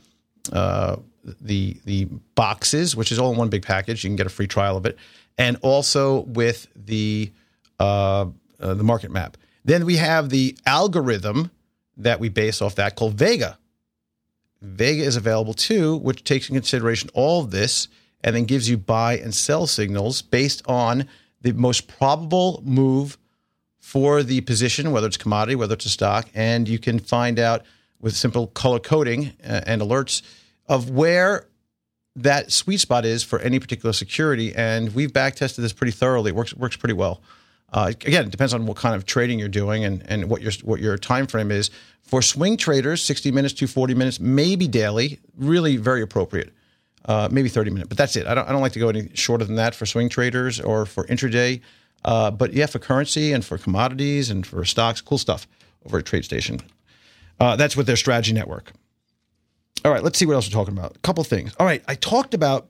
boxes, which is all in one big package. You can get a free trial of it, and also with the market map. Then we have the algorithm that we base off that called Vega. Vega is available too, which takes into consideration all of this and then gives you buy and sell signals based on the most probable move for the position, whether it's commodity, whether it's a stock, and you can find out with simple color coding and alerts of where that sweet spot is for any particular security. And we've back tested this pretty thoroughly. It works pretty well. Again, it depends on what kind of trading you're doing and what your time frame is. For swing traders, 60 minutes to 40 minutes, maybe daily, really very appropriate. maybe 30-minute, but that's it. I don't like to go any shorter than that for swing traders or for intraday. But yeah, for currency and for commodities and for stocks, cool stuff over at TradeStation. That's with their strategy network. All right, let's see what else we're talking about. A couple things. All right, I talked about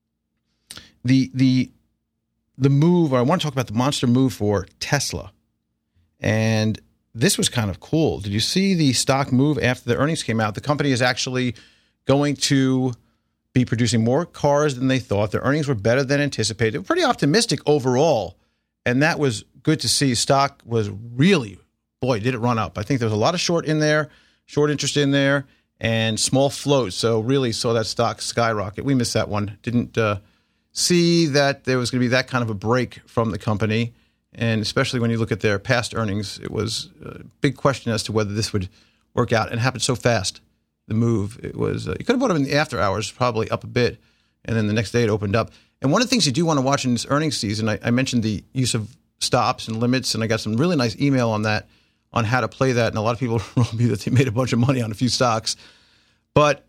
the move, or I want to talk about the monster move for Tesla. And this was kind of cool. Did you see the stock move after the earnings came out? The company is actually going to be producing more cars than they thought. Their earnings were better than anticipated. They were pretty optimistic overall, and that was good to see. Stock was really, boy, did it run up. I think there was a lot of short interest in there, and small float. So really saw that stock skyrocket. We missed that one. Didn't see that there was going to be that kind of a break from the company. And especially when you look at their past earnings, it was a big question as to whether this would work out. And it happened so fast, the move. It was you could have bought it in the after hours, probably up a bit, and then the next day it opened up. And one of the things you do want to watch in this earnings season, I mentioned the use of stops and limits, and I got some really nice email on that, on how to play that. And a lot of people wrote me that they made a bunch of money on a few stocks. But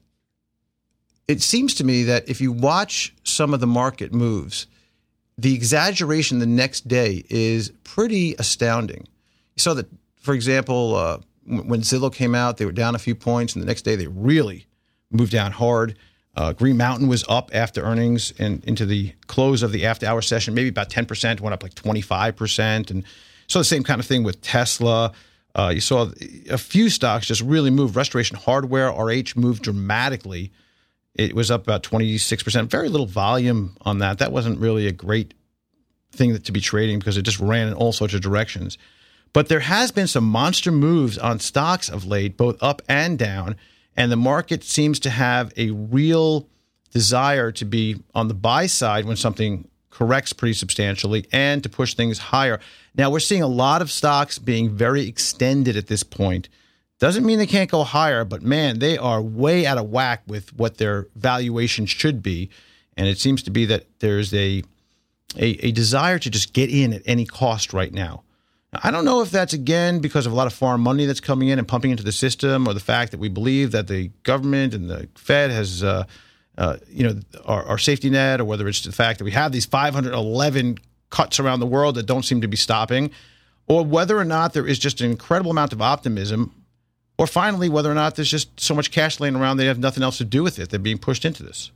it seems to me that if you watch some of the market moves, the exaggeration the next day is pretty astounding. You saw that, for example, when Zillow came out, they were down a few points, and the next day they really moved down hard. Green Mountain was up after earnings and into the close of the after-hour session, maybe about 10%, went up like 25%. And so the same kind of thing with Tesla. You saw a few stocks just really move. Restoration Hardware, RH, moved dramatically. It was up about 26%. Very little volume on that. That wasn't really a great thing to be trading because it just ran in all sorts of directions. But there has been some monster moves on stocks of late, both up and down, and the market seems to have a real desire to be on the buy side when something corrects pretty substantially and to push things higher. Now, we're seeing a lot of stocks being very extended at this point. Doesn't mean they can't go higher, but man, they are way out of whack with what their valuation should be. And it seems to be that there's a desire to just get in at any cost right now. Now, I don't know if that's, again, because of a lot of foreign money that's coming in and pumping into the system, or the fact that we believe that the government and the Fed has, our safety net, or whether it's the fact that we have these 511 cuts around the world that don't seem to be stopping, or whether or not there is just an incredible amount of optimism, or finally, whether or not there's just so much cash laying around they have nothing else to do with it. They're being pushed into this.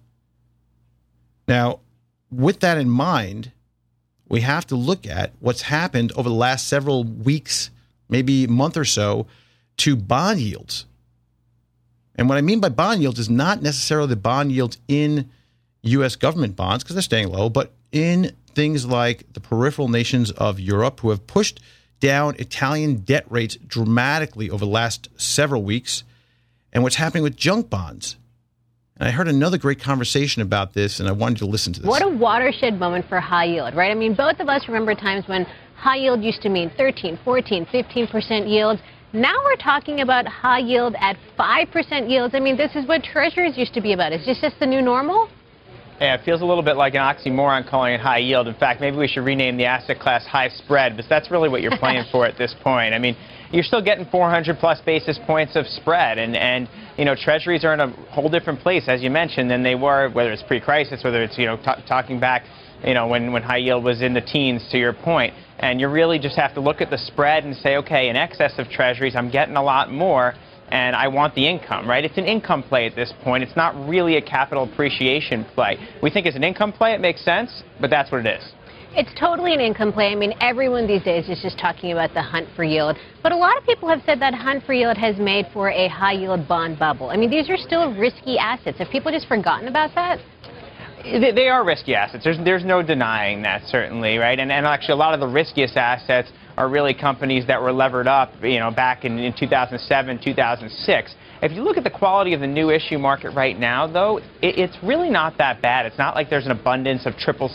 Now, with that in mind, we have to look at what's happened over the last several weeks, maybe a month or so, to bond yields. And what I mean by bond yields is not necessarily the bond yields in U.S. government bonds, because they're staying low, but in things like the peripheral nations of Europe, who have pushed down Italian debt rates dramatically over the last several weeks, and what's happening with junk bonds. And I heard another great conversation about this, and I wanted to listen to this. What a watershed moment for high yield, right? I mean, both of us remember times when high yield used to mean 13, 14, 15% yields. Now we're talking about high yield at 5% yields. I mean, this is what treasuries used to be about. Is this just the new normal? Yeah, it feels a little bit like an oxymoron calling it high yield. In fact, maybe we should rename the asset class high spread, because that's really what you're playing for at this point. I mean, you're still getting 400-plus basis points of spread, and treasuries are in a whole different place, as you mentioned, than they were, whether it's pre-crisis, whether it's, talking back, when high yield was in the teens, to your point. And you really just have to look at the spread and say, okay, in excess of treasuries, I'm getting a lot more, and I want the income, right? It's an income play at this point. It's not really a capital appreciation play. We think as an income play, it makes sense, but that's what it is. It's totally an income play. I mean, everyone these days is just talking about the hunt for yield. But a lot of people have said that hunt for yield has made for a high-yield bond bubble. I mean, these are still risky assets. Have people just forgotten about that? They are risky assets. There's no denying that, certainly, right? And actually, a lot of the riskiest assets are really companies that were levered up, back in 2007, 2006. If you look at the quality of the new issue market right now, though, it's really not that bad. It's not like there's an abundance of triple C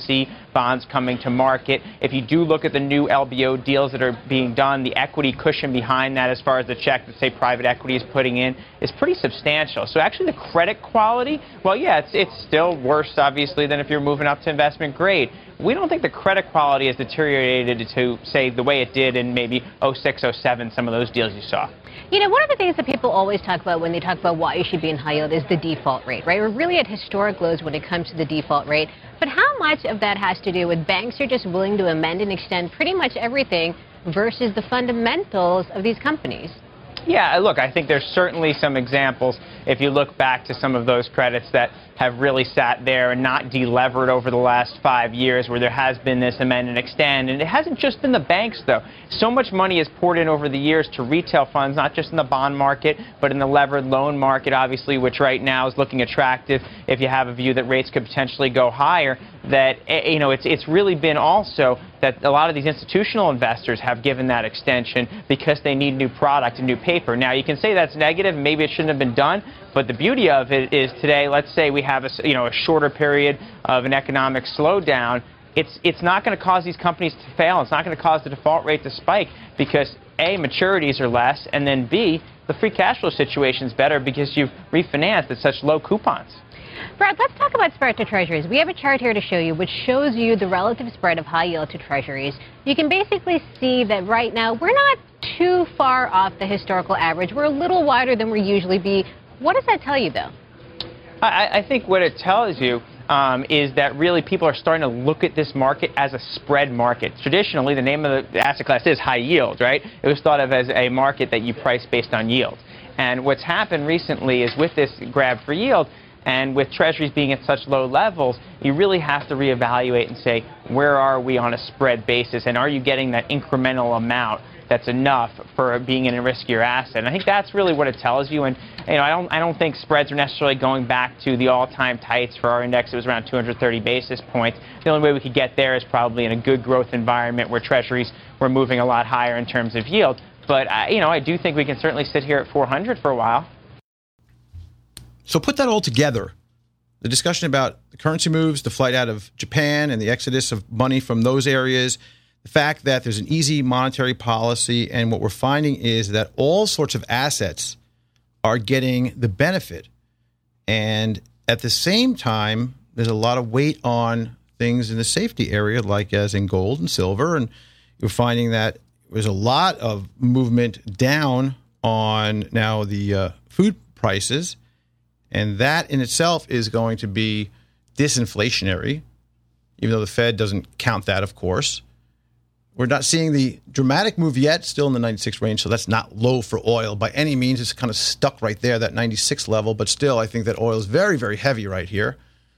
bonds coming to market. If you do look at the new LBO deals that are being done, the equity cushion behind that as far as the check that, say, private equity is putting in is pretty substantial. So actually the credit quality, well, yeah, it's still worse, obviously, than if you're moving up to investment grade. We don't think the credit quality has deteriorated to, say, the way it did in maybe 06, 07, some of those deals you saw. You know, one of the things that people always talk about when they talk about why you should be in high yield is the default rate, right? We're really at historic lows when it comes to the default rate. But how much of that has to do with banks are just willing to amend and extend pretty much everything versus the fundamentals of these companies? Yeah, look, I think there's certainly some examples, if you look back to some of those credits that have really sat there and not delevered over the last 5 years, where there has been this amend and extend. And it hasn't just been the banks, though. So much money is poured in over the years to retail funds, not just in the bond market, but in the levered loan market, obviously, which right now is looking attractive if you have a view that rates could potentially go higher. That, you know, it's really been also that a lot of these institutional investors have given that extension because they need new product and new paper. Now, you can say that's negative, maybe it shouldn't have been done, but the beauty of it is today, let's say we have a shorter period of an economic slowdown, it's not going to cause these companies to fail. It's not going to cause the default rate to spike because A, maturities are less, and then B, the free cash flow situation is better because you've refinanced at such low coupons. Brad, let's talk about spread to treasuries. We have a chart here to show you which shows you the relative spread of high yield to treasuries. You can basically see that right now we're not too far off the historical average. We're a little wider than we usually be. What does that tell you, though? I think what it tells you is that really people are starting to look at this market as a spread market. Traditionally, the name of the asset class is high yield, right? It was thought of as a market that you price based on yield. And what's happened recently is with this grab for yield, and with treasuries being at such low levels, you really have to reevaluate and say, where are we on a spread basis, and are you getting that incremental amount that's enough for being in a riskier asset? And I think that's really what it tells you. And I don't think spreads are necessarily going back to the all-time tights for our index. It was around 230 basis points. The only way we could get there is probably in a good growth environment where treasuries were moving a lot higher in terms of yield. But I do think we can certainly sit here at 400 for a while. So put that all together, the discussion about the currency moves, the flight out of Japan and the exodus of money from those areas, the fact that there's an easy monetary policy, and what we're finding is that all sorts of assets are getting the benefit. And at the same time, there's a lot of weight on things in the safety area, like as in gold and silver. And you're finding that there's a lot of movement down on now the food prices. And that in itself is going to be disinflationary, even though the Fed doesn't count that, of course. We're not seeing the dramatic move yet, still in the 96 range, so that's not low for oil by any means. It's kind of stuck right there, that 96 level. But still, I think that oil is very, very heavy right here,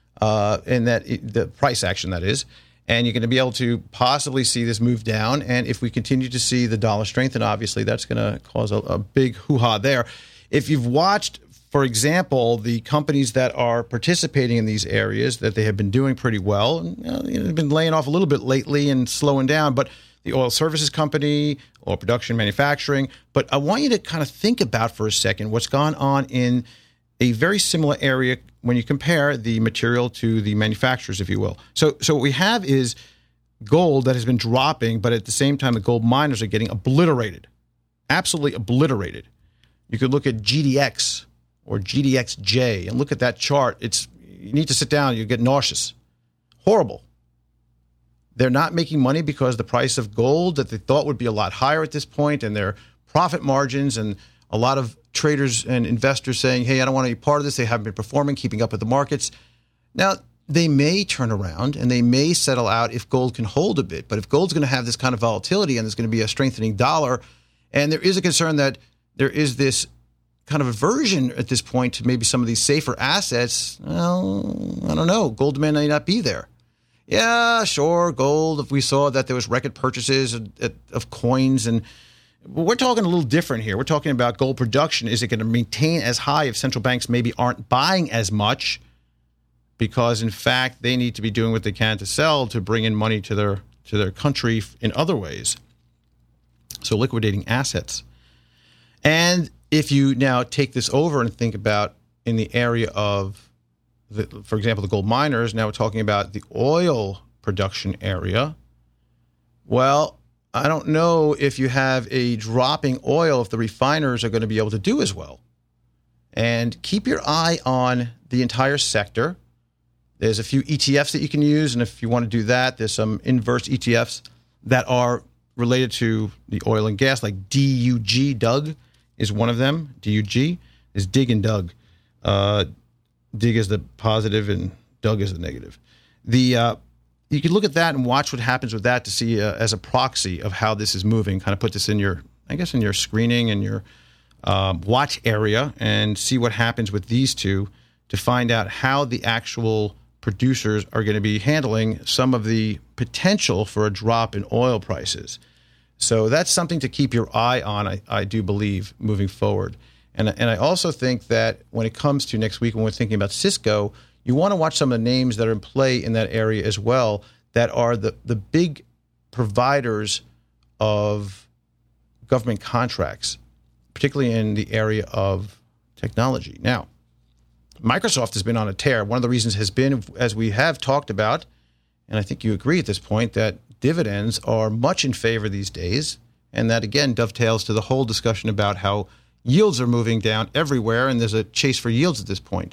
and that the price action, that is. And you're going to be able to possibly see this move down. And if we continue to see the dollar strengthen, obviously, that's going to cause a big hoo-ha there. If you've watched, for example, the companies that are participating in these areas, that they have been doing pretty well. They've been laying off a little bit lately and slowing down, but the oil services company, oil production, manufacturing. But I want you to kind of think about for a second what's gone on in a very similar area when you compare the material to the manufacturers, if you will. So what we have is gold that has been dropping, but at the same time, the gold miners are getting obliterated, absolutely obliterated. You could look at GDX or GDXJ and look at that chart. You need to sit down. You get nauseous. Horrible. They're not making money because the price of gold that they thought would be a lot higher at this point, and their profit margins, and a lot of traders and investors saying, hey, I don't want to be part of this. They haven't been performing, keeping up with the markets. Now, they may turn around and they may settle out if gold can hold a bit. But if gold's going to have this kind of volatility and there's going to be a strengthening dollar, and there is a concern that there is this kind of aversion at this point to maybe some of these safer assets, well, I don't know. Gold demand may not be there. Yeah, sure, gold, if we saw that there was record purchases of coins, and we're talking a little different here. We're talking about gold production. Is it going to maintain as high if central banks maybe aren't buying as much? Because, in fact, they need to be doing what they can to sell to bring in money to their country in other ways. So liquidating assets. And if you now take this over and think about in the area of, for example, the gold miners, now we're talking about the oil production area. Well, I don't know if you have a dropping oil, if the refiners are going to be able to do as well. And keep your eye on the entire sector. There's a few ETFs that you can use, and if you want to do that, there's some inverse ETFs that are related to the oil and gas, like DUG. Doug is one of them. DUG is Dig and Doug. Dig is the positive, and Doug is the negative. You can look at that and watch what happens with that to see as a proxy of how this is moving. Kind of put this in your, in your screening and your watch area, and see what happens with these two to find out how the actual producers are going to be handling some of the potential for a drop in oil prices. So that's something to keep your eye on, I do believe, moving forward. And I also think that when it comes to next week, when we're thinking about Cisco, you want to watch some of the names that are in play in that area as well, that are the big providers of government contracts, particularly in the area of technology. Now, Microsoft has been on a tear. One of the reasons has been, as we have talked about, and I think you agree at this point, that dividends are much in favor these days. And that, again, dovetails to the whole discussion about how yields are moving down everywhere, and there's a chase for yields at this point.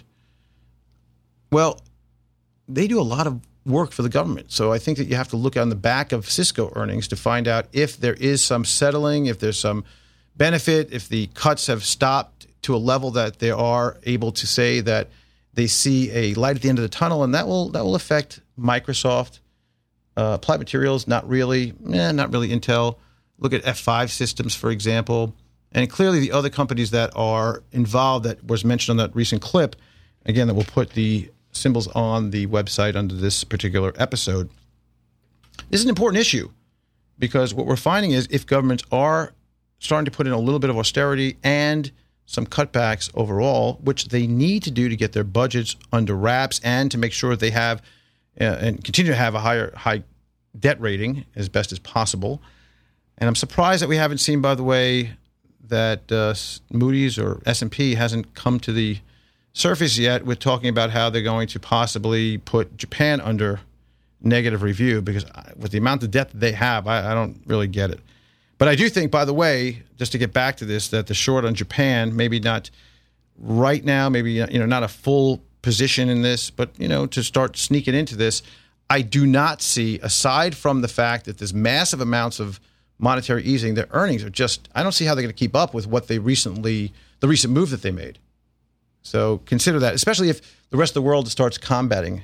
Well, they do a lot of work for the government. So I think that you have to look on the back of Cisco earnings to find out if there is some settling, if there's some benefit, if the cuts have stopped to a level that they are able to say that they see a light at the end of the tunnel, and that will affect Microsoft. Applied Materials, not really Intel. Look at F5 Systems, for example. And clearly the other companies that are involved that was mentioned on that recent clip, again, that we'll put the symbols on the website under this particular episode. This is an important issue because what we're finding is if governments are starting to put in a little bit of austerity and some cutbacks overall, which they need to do to get their budgets under wraps and to make sure they have and continue to have a high debt rating as best as possible. And I'm surprised that we haven't seen, by the way, that Moody's or S&P hasn't come to the surface yet with talking about how they're going to possibly put Japan under negative review, because with the amount of debt that they have, I don't really get it. But I do think, by the way, just to get back to this, that the short on Japan, maybe not right now, maybe not a full position in this, but to start sneaking into this, I do not see, aside from the fact that there's massive amounts of monetary easing, their earnings are just, I don't see how they're going to keep up with what the recent move that they made. So consider that, especially if the rest of the world starts combating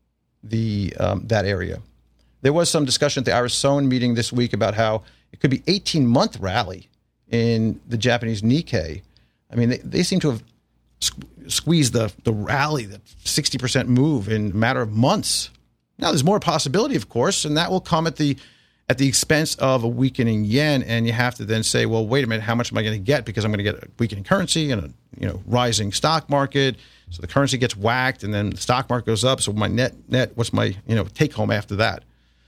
that area. There was some discussion at the Irish Sohn meeting this week about how it could be 18-month rally in the Japanese Nikkei. I mean, they seem to have squeezed the rally, the 60% move in a matter of months. Now, there's more possibility, of course, and that will come at the expense of a weakening yen, and you have to then say, well, wait a minute, how much am I going to get? Because I'm going to get a weakening currency and a rising stock market. So the currency gets whacked, and then the stock market goes up. So my net, what's my take home after that?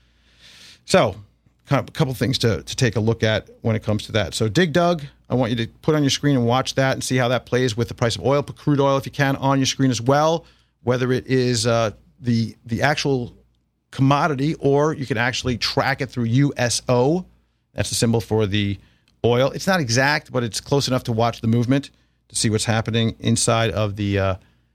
So kind of a couple things to take a look at when it comes to that. So Dig Dug, I want you to put on your screen and watch that and see how that plays with the price of oil. Put crude oil, if you can, on your screen as well, whether it is the actual commodity, or you can actually track it through USO. That's the symbol for the oil. It's not exact, but it's close enough to watch the movement to see what's happening inside of the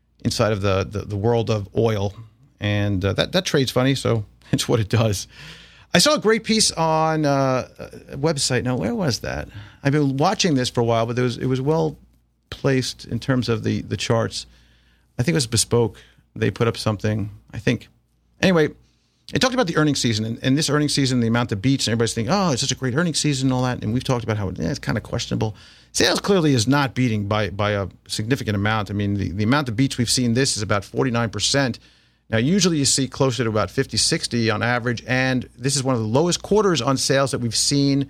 world of oil. And that trade's funny, so it's what it does. I saw a great piece on a website. Now, where was that? I've been watching this for a while, but it was well placed in terms of the charts. I think it was Bespoke. They put up something, I think. Anyway, it talked about the earnings season, and this earnings season, the amount of beats, and everybody's thinking, oh, it's such a great earnings season and all that, and we've talked about how it's kind of questionable. Sales clearly is not beating by a significant amount. I mean, the amount of beats we've seen this is about 49%. Now, usually you see closer to about 50, 60 on average, and this is one of the lowest quarters on sales that we've seen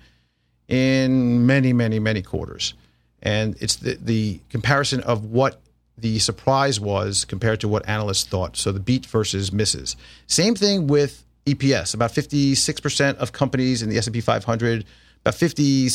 in many, many, many quarters. And it's the comparison of what the surprise was compared to what analysts thought. So the beat versus misses. Same thing with EPS. About 56% of companies in the S&P 500, about 56%,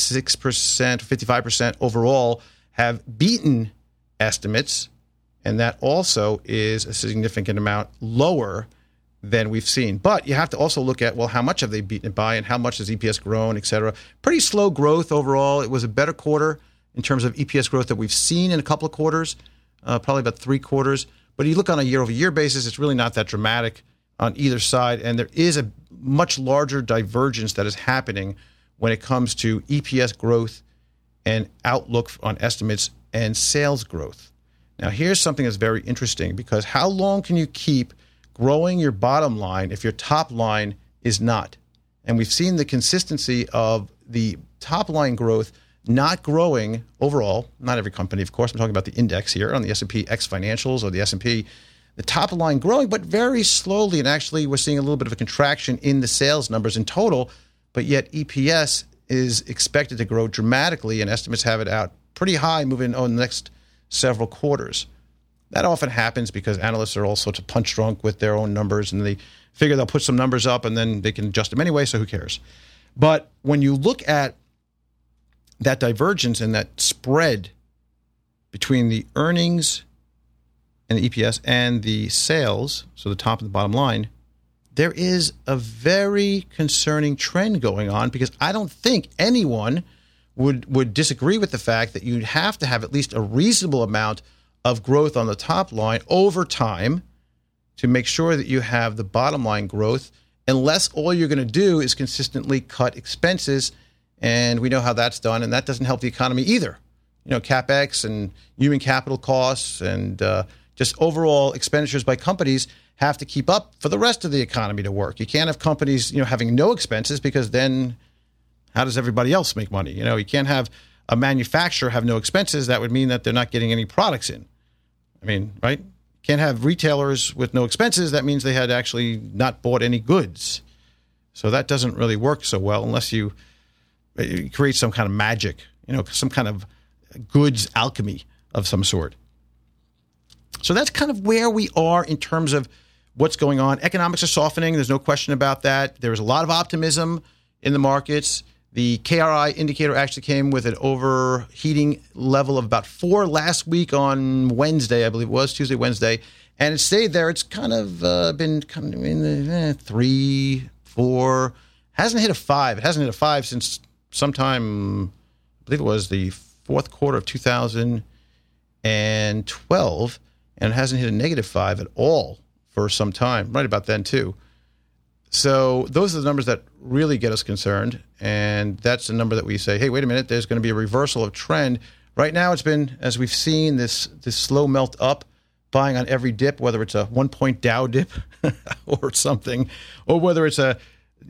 55% overall have beaten estimates. And that also is a significant amount lower than we've seen. But you have to also look at, well, how much have they beaten it by and how much has EPS grown, et cetera. Pretty slow growth overall. It was a better quarter in terms of EPS growth that we've seen in a couple of quarters, probably about 3 quarters. But you look on a year-over-year basis, it's really not that dramatic on either side. And there is a much larger divergence that is happening when it comes to EPS growth and outlook on estimates and sales growth. Now, here's something that's very interesting, because how long can you keep growing your bottom line if your top line is not? And we've seen the consistency of the top line growth not growing overall. Not every company, of course. I'm talking about the index here on the S&P X Financials or the S&P. The top line growing, but very slowly. And actually, we're seeing a little bit of a contraction in the sales numbers in total. But yet EPS is expected to grow dramatically, and estimates have it out pretty high moving on the next several quarters. That often happens because analysts are all sorts of punch drunk with their own numbers, and they figure they'll put some numbers up and then they can adjust them anyway, so who cares? But when you look at that divergence and that spread between the earnings and the EPS and the sales, so the top and the bottom line, there is a very concerning trend going on, because I don't think anyone would disagree with the fact that you'd have to have at least a reasonable amount of growth on the top line over time to make sure that you have the bottom line growth, unless all you're going to do is consistently cut expenses. And we know how that's done, and that doesn't help the economy either. You know, CapEx and human capital costs and just overall expenditures by companies have to keep up for the rest of the economy to work. You can't have companies, having no expenses, because then how does everybody else make money? You can't have a manufacturer have no expenses. That would mean that they're not getting any products in. I mean, right? Can't have retailers with no expenses. That means they had actually not bought any goods. So that doesn't really work so well unless you create some kind of magic, some kind of goods alchemy of some sort. So that's kind of where we are in terms of what's going on. Economics are softening. There's no question about that. There's a lot of optimism in the markets. The KRI indicator actually came with an overheating level of about 4 last week on Wednesday, I believe it was, Tuesday, Wednesday. And it stayed there. It's kind of been kind of in the 3, 4. Hasn't hit a 5. It hasn't hit a 5 since sometime, I believe it was the fourth quarter of 2012. And it hasn't hit a -5 at all for some time, right about then too. So those are the numbers that really get us concerned. And that's a number that we say, hey, wait a minute, there's going to be a reversal of trend. Right now it's been, as we've seen, this slow melt up, buying on every dip, whether it's a 1-point Dow dip or something, or whether it's a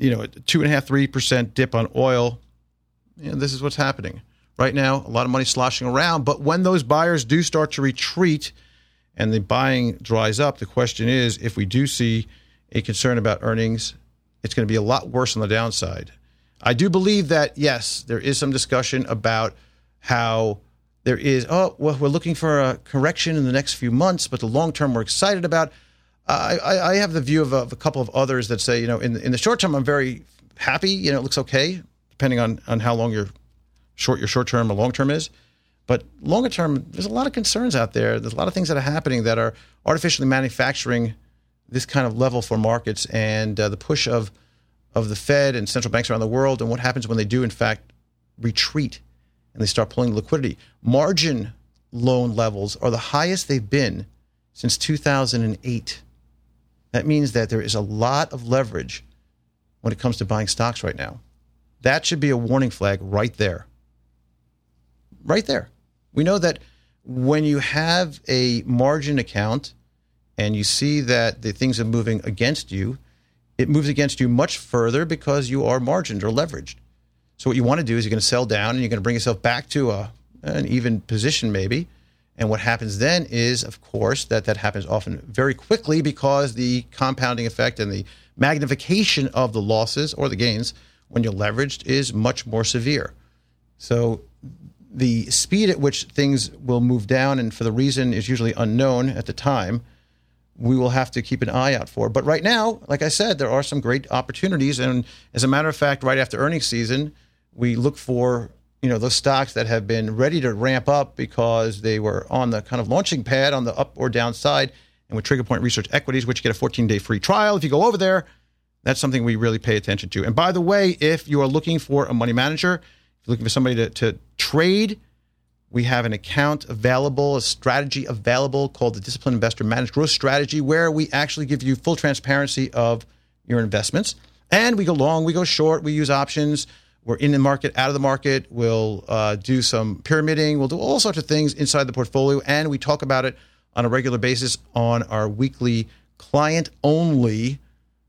2.5-3% dip on oil. This is what's happening. Right now, a lot of money sloshing around. But when those buyers do start to retreat and the buying dries up, the question is, if we do see a concern about earnings, it's going to be a lot worse on the downside. I do believe that, yes, there is some discussion about how there is, we're looking for a correction in the next few months, but the long term we're excited about. I have the view of a couple of others that say, in the short term, I'm very happy. It looks okay, depending on how long your short term or long term is. But longer term, there's a lot of concerns out there. There's a lot of things that are happening that are artificially manufacturing this kind of level for markets, and the push of the Fed and central banks around the world, and what happens when they do, in fact, retreat and they start pulling liquidity. Margin loan levels are the highest they've been since 2008. That means that there is a lot of leverage when it comes to buying stocks right now. That should be a warning flag right there. Right there. We know that when you have a margin account and you see that the things are moving against you, it moves against you much further because you are margined or leveraged. So what you want to do is you're going to sell down and you're going to bring yourself back to an even position maybe. And what happens then is, of course, that happens often very quickly because the compounding effect and the magnification of the losses or the gains when you're leveraged is much more severe. So the speed at which things will move down, and for the reason is usually unknown at the time, we will have to keep an eye out for. But right now, like I said, there are some great opportunities. And as a matter of fact, right after earnings season, we look for those stocks that have been ready to ramp up because they were on the kind of launching pad on the up or down side, and with Trigger Point Research Equities, which you get a 14-day free trial. If you go over there, that's something we really pay attention to. And by the way, if you are looking for a money manager, if you're looking for somebody to trade, we have an account available, a strategy available called the Disciplined Investor Managed Growth Strategy, where we actually give you full transparency of your investments. And we go long, we go short, we use options. We're in the market, out of the market. We'll do some pyramiding. We'll do all sorts of things inside the portfolio. And we talk about it on a regular basis on our weekly client-only,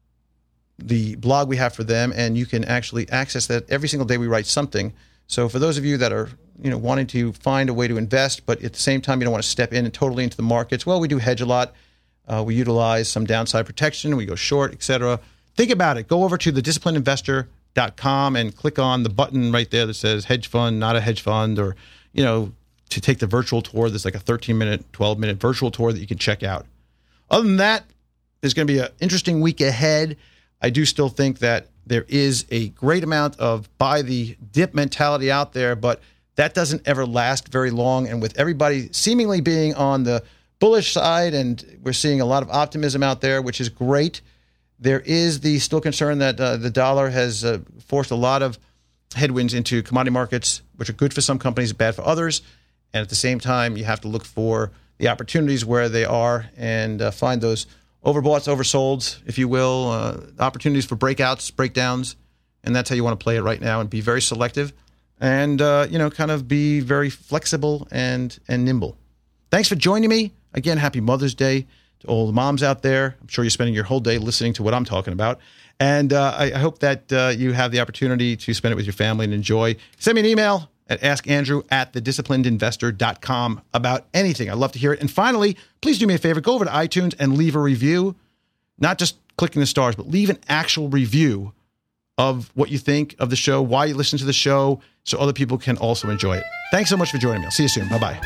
the blog we have for them. And you can actually access that every single day. We write something. So for those of you that are wanting to find a way to invest, but at the same time you don't want to step in and totally into the markets, well, we do hedge a lot. We utilize some downside protection. We go short, etc. Think about it. Go over to thedisciplinedinvestor.com and click on the button right there that says hedge fund, not a hedge fund, or, to take the virtual tour. There's like a 13-minute, 12-minute virtual tour that you can check out. Other than that, there's going to be an interesting week ahead. I do still think that there is a great amount of buy the dip mentality out there, but that doesn't ever last very long. And with everybody seemingly being on the bullish side, and we're seeing a lot of optimism out there, which is great, there is the still concern that the dollar has forced a lot of headwinds into commodity markets, which are good for some companies, bad for others. And at the same time, you have to look for the opportunities where they are and find those overboughts, oversolds, if you will, opportunities for breakouts, breakdowns. And that's how you want to play it right now, and be very selective and, kind of be very flexible and nimble. Thanks for joining me. Again, happy Mother's Day to all the moms out there. I'm sure you're spending your whole day listening to what I'm talking about. And I hope that you have the opportunity to spend it with your family and enjoy. Send me an email at askandrew@thedisciplinedinvestor.com about anything. I'd love to hear it. And finally, please do me a favor. Go over to iTunes and leave a review. Not just clicking the stars, but leave an actual review of what you think of the show, why you listen to the show, so other people can also enjoy it. Thanks so much for joining me. I'll see you soon. Bye-bye.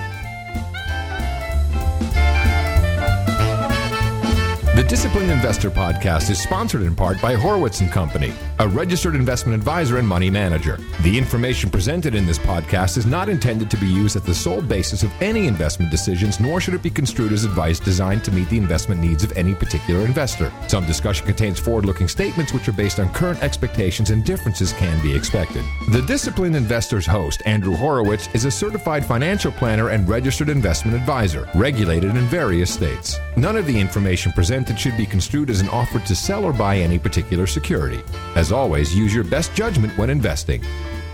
The Disciplined Investor Podcast is sponsored in part by Horowitz & Company, a registered investment advisor and money manager. The information presented in this podcast is not intended to be used as the sole basis of any investment decisions, nor should it be construed as advice designed to meet the investment needs of any particular investor. Some discussion contains forward-looking statements which are based on current expectations, and differences can be expected. The Disciplined Investor's host, Andrew Horowitz, is a certified financial planner and registered investment advisor, regulated in various states. None of the information presented should be construed as an offer to sell or buy any particular security. As always, use your best judgment when investing.